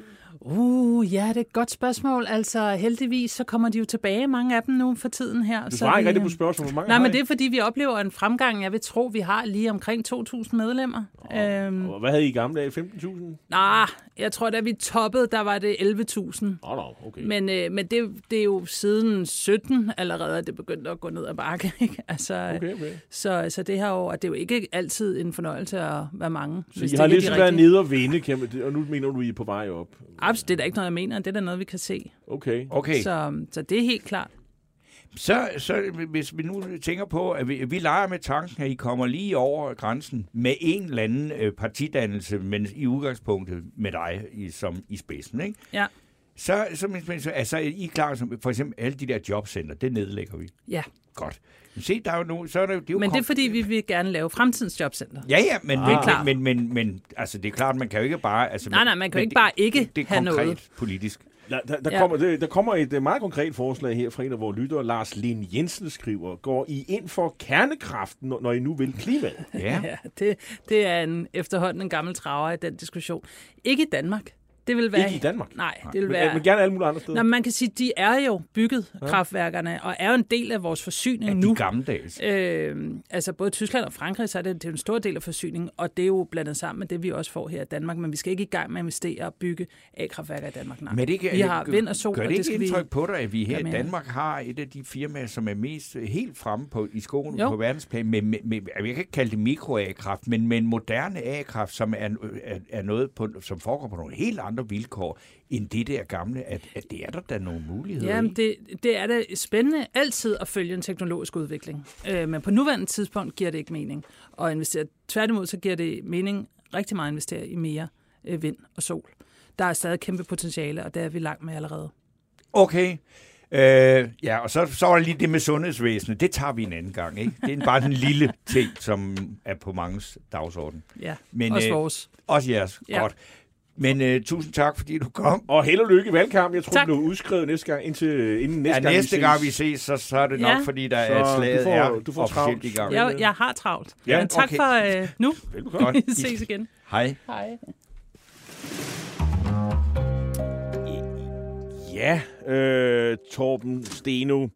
Speaker 7: Uh, ja, det er et godt spørgsmål. Altså, heldigvis, så kommer de jo tilbage, mange af dem nu for tiden her.
Speaker 3: Du svarer ikke rigtig på spørgsmål, hvor mange
Speaker 7: Nej,
Speaker 3: har
Speaker 7: men
Speaker 3: I?
Speaker 7: det er, fordi vi oplever en fremgang. Jeg vil tro, vi har lige omkring to tusind medlemmer.
Speaker 3: Og, øhm, og hvad havde I i gamle dage? femten tusind?
Speaker 7: Nej, jeg tror, da vi toppede, der var det elleve tusind.
Speaker 3: Oh, no, okay.
Speaker 7: Men, øh, men det, det er jo siden sytten allerede, at det begyndte at gå ned ad bakke. Ikke? Altså,
Speaker 3: okay, okay.
Speaker 7: Så, så det her år, at det er jo ikke altid en fornøjelse at være mange.
Speaker 3: Så I har ligesom været nede og vinde, og nu mener du, I er på vej op?
Speaker 7: Absolut, det er da ikke noget, jeg mener. Det er da noget, vi kan se.
Speaker 3: Okay.
Speaker 4: okay.
Speaker 7: Så, så det er helt klart.
Speaker 4: Så, så hvis vi nu tænker på, at vi, vi leger med tanken, at I kommer lige over grænsen med en eller anden øh, partidannelse, men i udgangspunktet med dig i, som i spidsen, ikke?
Speaker 7: Ja.
Speaker 4: Så, så, så altså, I er klar, som for eksempel alle de der jobcenter, det nedlægger vi.
Speaker 7: Ja.
Speaker 4: Godt. Men se, der er jo nu, så er der, det er jo
Speaker 7: men det er
Speaker 4: kom-
Speaker 7: fordi, vi vil gerne lave fremtidens jobcenter.
Speaker 4: Ja, ja, men,
Speaker 7: ah.
Speaker 4: men, men, men, men altså, det er klart, man kan jo ikke bare... Altså,
Speaker 7: nej, nej, man kan jo ikke
Speaker 4: det,
Speaker 7: bare ikke
Speaker 4: det, det er
Speaker 7: have
Speaker 4: konkret
Speaker 7: noget.
Speaker 4: politisk.
Speaker 3: Der, der, der,
Speaker 7: ja.
Speaker 3: kommer, der, der kommer et meget konkret forslag her fra en af vores lyttere, Lars Lind Jensen, skriver, går I ind for kernekraften, når I nu vil klimaet?
Speaker 4: Ja,
Speaker 7: ja det, det er en, efterhånden en gammel traver i den diskussion. Ikke i Danmark. Det vil være...
Speaker 3: Ikke i Danmark?
Speaker 7: Nej, det vil
Speaker 3: men,
Speaker 7: være...
Speaker 3: Men gerne alle mulige andre steder?
Speaker 7: Nå, man kan sige, de er jo bygget, ja. kraftværkerne, og er jo en del af vores forsyning
Speaker 4: er
Speaker 7: nu.
Speaker 4: Er de gammeldags?
Speaker 7: Øh, altså både Tyskland og Frankrig, så er det, det er en stor del af forsyningen, og det er jo blandet sammen med det, vi også får her i Danmark, men vi skal ikke i gang med at investere og bygge A-kraftværker i Danmark. Nej.
Speaker 4: Men det ikke,
Speaker 7: vi har vind og sol,
Speaker 4: gør det,
Speaker 7: og det
Speaker 4: ikke
Speaker 7: skal
Speaker 4: indtryk
Speaker 7: vi...
Speaker 4: på dig, at vi her i
Speaker 7: Jamen,
Speaker 4: Danmark har et af de firmaer, som er mest helt fremme på, i skolen
Speaker 7: jo.
Speaker 4: på verdensplan, med, med, med, jeg kan ikke kalde det mikro-A-kraft, men med en moderne A-kraft, som er, er, er noget, på, som foregår på nogle helt andre vilkår, end det der gamle, at, at det er der da nogle muligheder
Speaker 7: Jamen,
Speaker 4: i.
Speaker 7: det, det er da spændende altid at følge en teknologisk udvikling. Øh, men på nuværende tidspunkt giver det ikke mening at investere. Tværtimod så giver det mening rigtig meget at investere i mere øh, vind og sol. Der er stadig kæmpe potentiale, og det er vi langt med allerede.
Speaker 4: Okay. Øh, ja, og så, så var det lige det med sundhedsvæsenet. Det tager vi en anden gang, ikke? Det er bare en lille ting, som er på manges dagsorden.
Speaker 7: Ja,
Speaker 4: men,
Speaker 7: også
Speaker 4: øh,
Speaker 7: vores.
Speaker 4: Også jeres, ja. Godt. Men uh, tusind tak, fordi du kom.
Speaker 3: Og held og lykke i valgkamp. Jeg tror,
Speaker 7: tak.
Speaker 3: det bliver udskrevet næste gang, indtil, inden næste
Speaker 4: ja,
Speaker 3: gang
Speaker 4: næste
Speaker 3: vi
Speaker 4: gang vi ses, så, så er det nok,
Speaker 7: ja.
Speaker 4: fordi der
Speaker 3: så
Speaker 4: er et slaget
Speaker 3: du får,
Speaker 4: er
Speaker 3: du får
Speaker 4: officielt i gang.
Speaker 7: Jeg, jeg har travlt.
Speaker 3: Ja,
Speaker 7: men tak
Speaker 4: okay.
Speaker 7: for uh, nu.
Speaker 3: Velbekomme.
Speaker 7: Vi ses igen.
Speaker 4: Hej.
Speaker 7: Hej.
Speaker 3: Ja, øh, Torben Steno.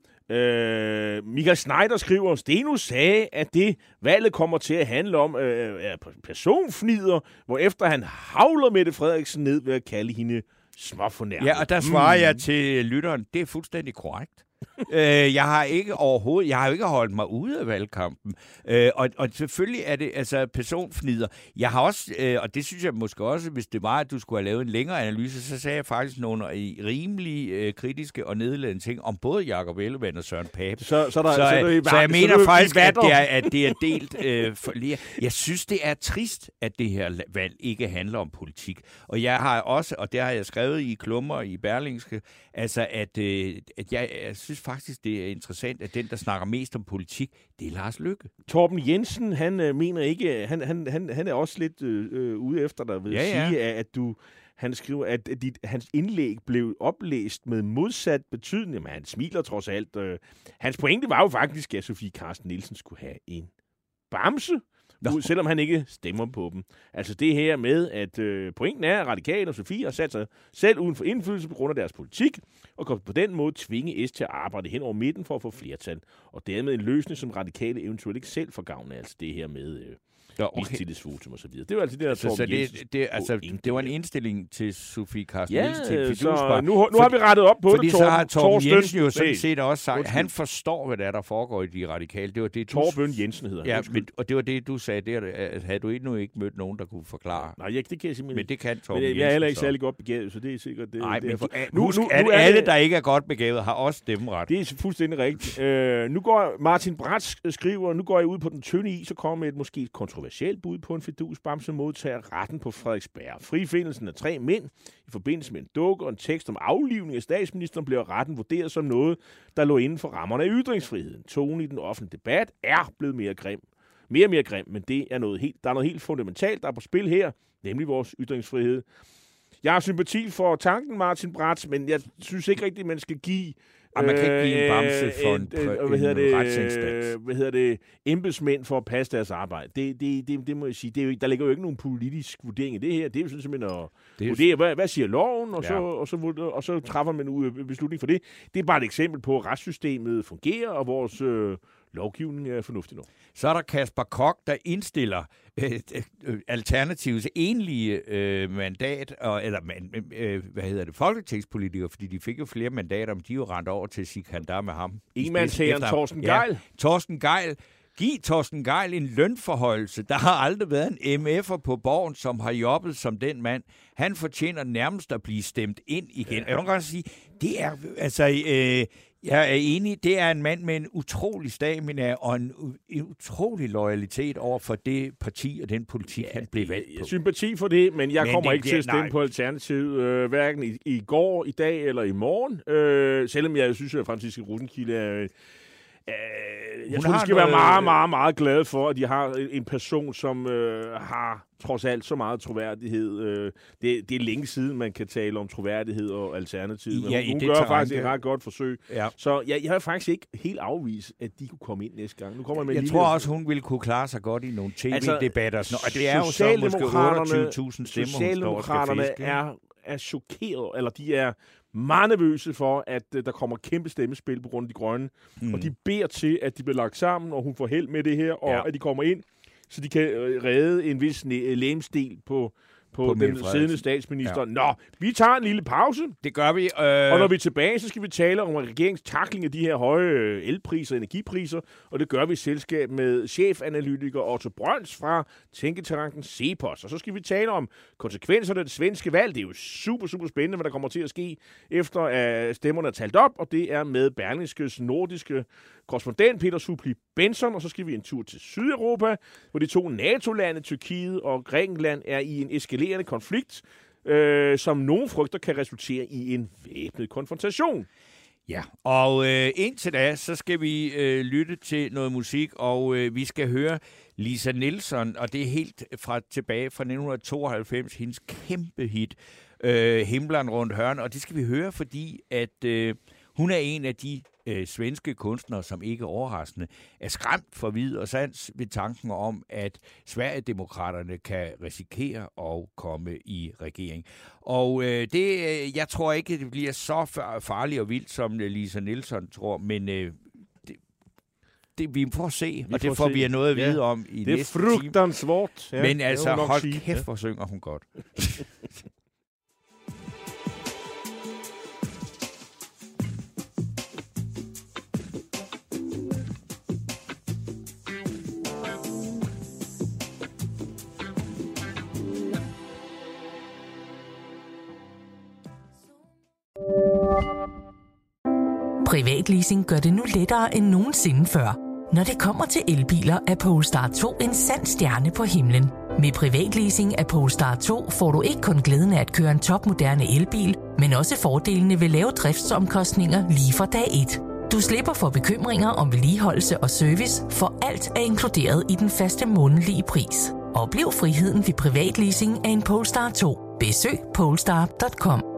Speaker 3: Øh, Michael Schneider skriver, Steno sagde, at det valget kommer til at handle om øh, er personfnider, hvorefter han havler Mette Frederiksen ned ved at kalde hende småfornærmet.
Speaker 4: Ja, og der svarer mm. jeg til lytteren, det er fuldstændig korrekt. øh, jeg har ikke overhovedet, jeg har jo ikke holdt mig ude af valgkampen. Øh, og, og selvfølgelig er det altså personfnider. Jeg har også, øh, og det synes jeg måske også, hvis det var, at du skulle have lavet en længere analyse, så sagde jeg faktisk nogle rimelig øh, kritiske og nedladende ting om både Jakob Ellemann og Søren Pape.
Speaker 3: Så, så, der,
Speaker 4: så,
Speaker 3: så,
Speaker 4: så,
Speaker 3: der,
Speaker 4: så jeg
Speaker 3: så
Speaker 4: mener
Speaker 3: der,
Speaker 4: faktisk,
Speaker 3: at
Speaker 4: det, er, at det er delt øh, for, jeg synes, det er trist, at det her valg ikke handler om politik. Og jeg har også, og det har jeg skrevet i klummer i Berlingske, altså at, øh, at jeg, jeg synes faktisk, det er interessant, at den, der snakker mest om politik, det er Lars Løkke.
Speaker 3: Torben Jensen, han øh, mener ikke, han, han, han, han er også lidt øh, ude efter dig ved at
Speaker 4: ja, ja.
Speaker 3: sige, at du, han skriver, at dit, hans indlæg blev oplæst med modsat betydning, men han smiler trods alt. Øh. Hans pointe var jo faktisk, at Sofie Carsten Nielsen skulle have en bamse, no. selvom han ikke stemmer på dem. Altså det her med, at øh, pointen er, at Radikale og Sofie har sat sig selv uden for indflydelse på grund af deres politik, og kan på den måde tvinge S til at arbejde hen over midten for at få flertal. Og dermed en løsning, som Radikale eventuelt ikke selv får gavn af. Altså det her med øh, ja, okay. mistillidsvotum og så videre. Det var altså det, der
Speaker 4: så, så det, det, altså, det var en indstilling til Sofie Carsten
Speaker 3: ja,
Speaker 4: Nielsen. Til
Speaker 3: så nu, nu har vi rettet op på
Speaker 4: fordi
Speaker 3: det,
Speaker 4: Torben. Fordi så har Torben Jensen jo sådan
Speaker 3: hey.
Speaker 4: set også sagt, at han forstår, hvad der, er, der foregår i de radikale. Det var det,
Speaker 3: Torben Jensen hedder
Speaker 4: ja, men, og det var det, du sagde der, at havde du endnu ikke mødt nogen, der kunne forklare.
Speaker 3: Nej, jeg, det kan jeg simpelthen
Speaker 4: men det kan Torben
Speaker 3: men,
Speaker 4: Jensen.
Speaker 3: jeg er heller ikke særlig godt begavet, så det er sikkert det.
Speaker 4: Nej, men
Speaker 3: derfor.
Speaker 4: Nu, husk, nu, at nu er alle, det, der ikke er godt begavet, har også stemmeret.
Speaker 3: Det er fuldstændig rigtigt. øh, nu går Martin Bratz skriver, nu går jeg ud på den tynde is, så kommer med et måske kontroversielt bud på en fidusbamse modtager retten på Frederiksberg. Frifindelsen af tre mænd i forbindelse med en dukke og en tekst om aflivning af statsministeren bliver retten vurderet som noget, der lå inden for rammerne af ytringsfriheden. Tonen i den offentlige debat er blevet mere grim. Mere og mere grim, men det er noget helt, der er noget helt fundamentalt, der er på spil her, nemlig vores ytringsfrihed. Jeg har sympati for tanken, Martin Bratz, men jeg synes ikke rigtigt, man skal give
Speaker 4: Og man kan ikke give en bamse for en,
Speaker 3: øh,
Speaker 4: en,
Speaker 3: hvad hedder det,
Speaker 4: retsinstans.
Speaker 3: Hvad hedder det? Embedsmænd for at passe deres arbejde. Det, det, det, det må jeg sige. Det er jo, der ligger jo ikke nogen politisk vurdering i det her. Det er jo sådan simpelthen at vurdere, hvad, hvad siger loven, og, ja. så, og, så, og så træffer man en beslutning for det. Det er bare et eksempel på, at retssystemet fungerer, og vores øh, lovgivning er fornuftig nok.
Speaker 4: Så er der Kasper Koch, der indstiller øh, øh, Alternativets enlige øh, mandat, og, eller man, øh, hvad hedder det, folketingspolitikere, fordi de fik jo flere mandater, men de er jo rendt over til Sikandar med ham.
Speaker 3: Enmandshæren Torsten Gejl.
Speaker 4: Ja, Torsten Gejl. Giv Torsten Gejl en lønforhøjelse. Der har aldrig været en M F'er på Borgen, som har jobbet som den mand. Han fortjener nærmest at blive stemt ind igen. Ja. Jeg vil godt sige, det er altså... Øh, Jeg er enig. Det er en mand med en utrolig stamina og en, en utrolig loyalitet over for det parti og den politik, ja, han blev valgt på.
Speaker 3: Sympati for det, men jeg men kommer ikke bliver, til at stemme nej. på Alternativet, øh, hverken i, i går, i dag eller i morgen. Øh, selvom jeg synes, at Franciske Rosenkilde er... Øh, jeg Hun tror, de skal noget... være meget, meget, meget glade for, at de har en person, som øh, har trods alt så meget troværdighed. Øh, det, det er længe siden, man kan tale om troværdighed og Alternativet. Men ja, hun, hun gør faktisk et ret godt forsøg. Ja. Så jeg, jeg har faktisk ikke helt afvist, at de kunne komme ind næste gang. Nu kommer man
Speaker 4: jeg tror også, hun ville kunne klare sig godt i nogle tv-debatter. Altså, og det er jo så måske otteogtyve tusind stemmer,
Speaker 3: Socialdemokraterne er er chokeret, eller de er meget nervøse for, at uh, der kommer kæmpe stemmespil på grund af de grønne. Mm. Og de beder til, at de bliver lagt sammen, og hun får held med det her, og ja. at de kommer ind, så de kan uh, redde en vis lægemsdel på, på, på den siddende statsminister. Ja. Nå, vi tager en lille pause.
Speaker 4: Det gør vi.
Speaker 3: Øh... Og når vi er tilbage, så skal vi tale om regeringens tackling af de her høje elpriser og energipriser, og det gør vi i selskab med chefanalytiker Otto Brøns fra tænketanken Cepos. Og så skal vi tale om konsekvenserne af det svenske valg. Det er jo super, super spændende, hvad der kommer til at ske, efter at stemmerne er talt op, og det er med Berlingskes nordiske korrespondent Peter Supli Benson, og så skal vi en tur til Sydeuropa, hvor de to NATO-lande, Tyrkiet og Grækenland, er i en eskalerende konflikt, øh, som nogen frygter kan resultere i en væbnet konfrontation.
Speaker 4: Ja, og øh, indtil da, så skal vi øh, lytte til noget musik, og øh, vi skal høre Lisa Nilsson, og det er helt fra tilbage fra nitten tooghalvfems, hendes kæmpe hit, øh, Himlen rundt hørn, og det skal vi høre, fordi at øh, hun er en af de øh, svenske kunstnere, som ikke overraskende er skræmt for vid og sans ved tanken om, at Sverigedemokraterne kan risikere at komme i regering. Og øh, det, jeg tror ikke, det bliver så farligt og vildt, som Lisa Nilsson tror, men øh, det, det, vi får se, vi og det får se. vi noget at vide ja. om i
Speaker 3: det
Speaker 4: næste
Speaker 3: time. Det er frugtansvært.
Speaker 4: Ja, men altså, hold sige. kæft, hvor synger hun godt.
Speaker 8: Privatleasing gør det nu lettere end nogensinde før. Når det kommer til elbiler, er Polestar to en sand stjerne på himlen. Med privatleasing af Polestar to får du ikke kun glæden af at køre en topmoderne elbil, men også fordelene ved lave driftsomkostninger lige fra dag et. Du slipper for bekymringer om vedligeholdelse og service, for alt er inkluderet i den faste månedlige pris. Oplev friheden ved privatleasing af en Polestar to. Besøg polestar punktum com.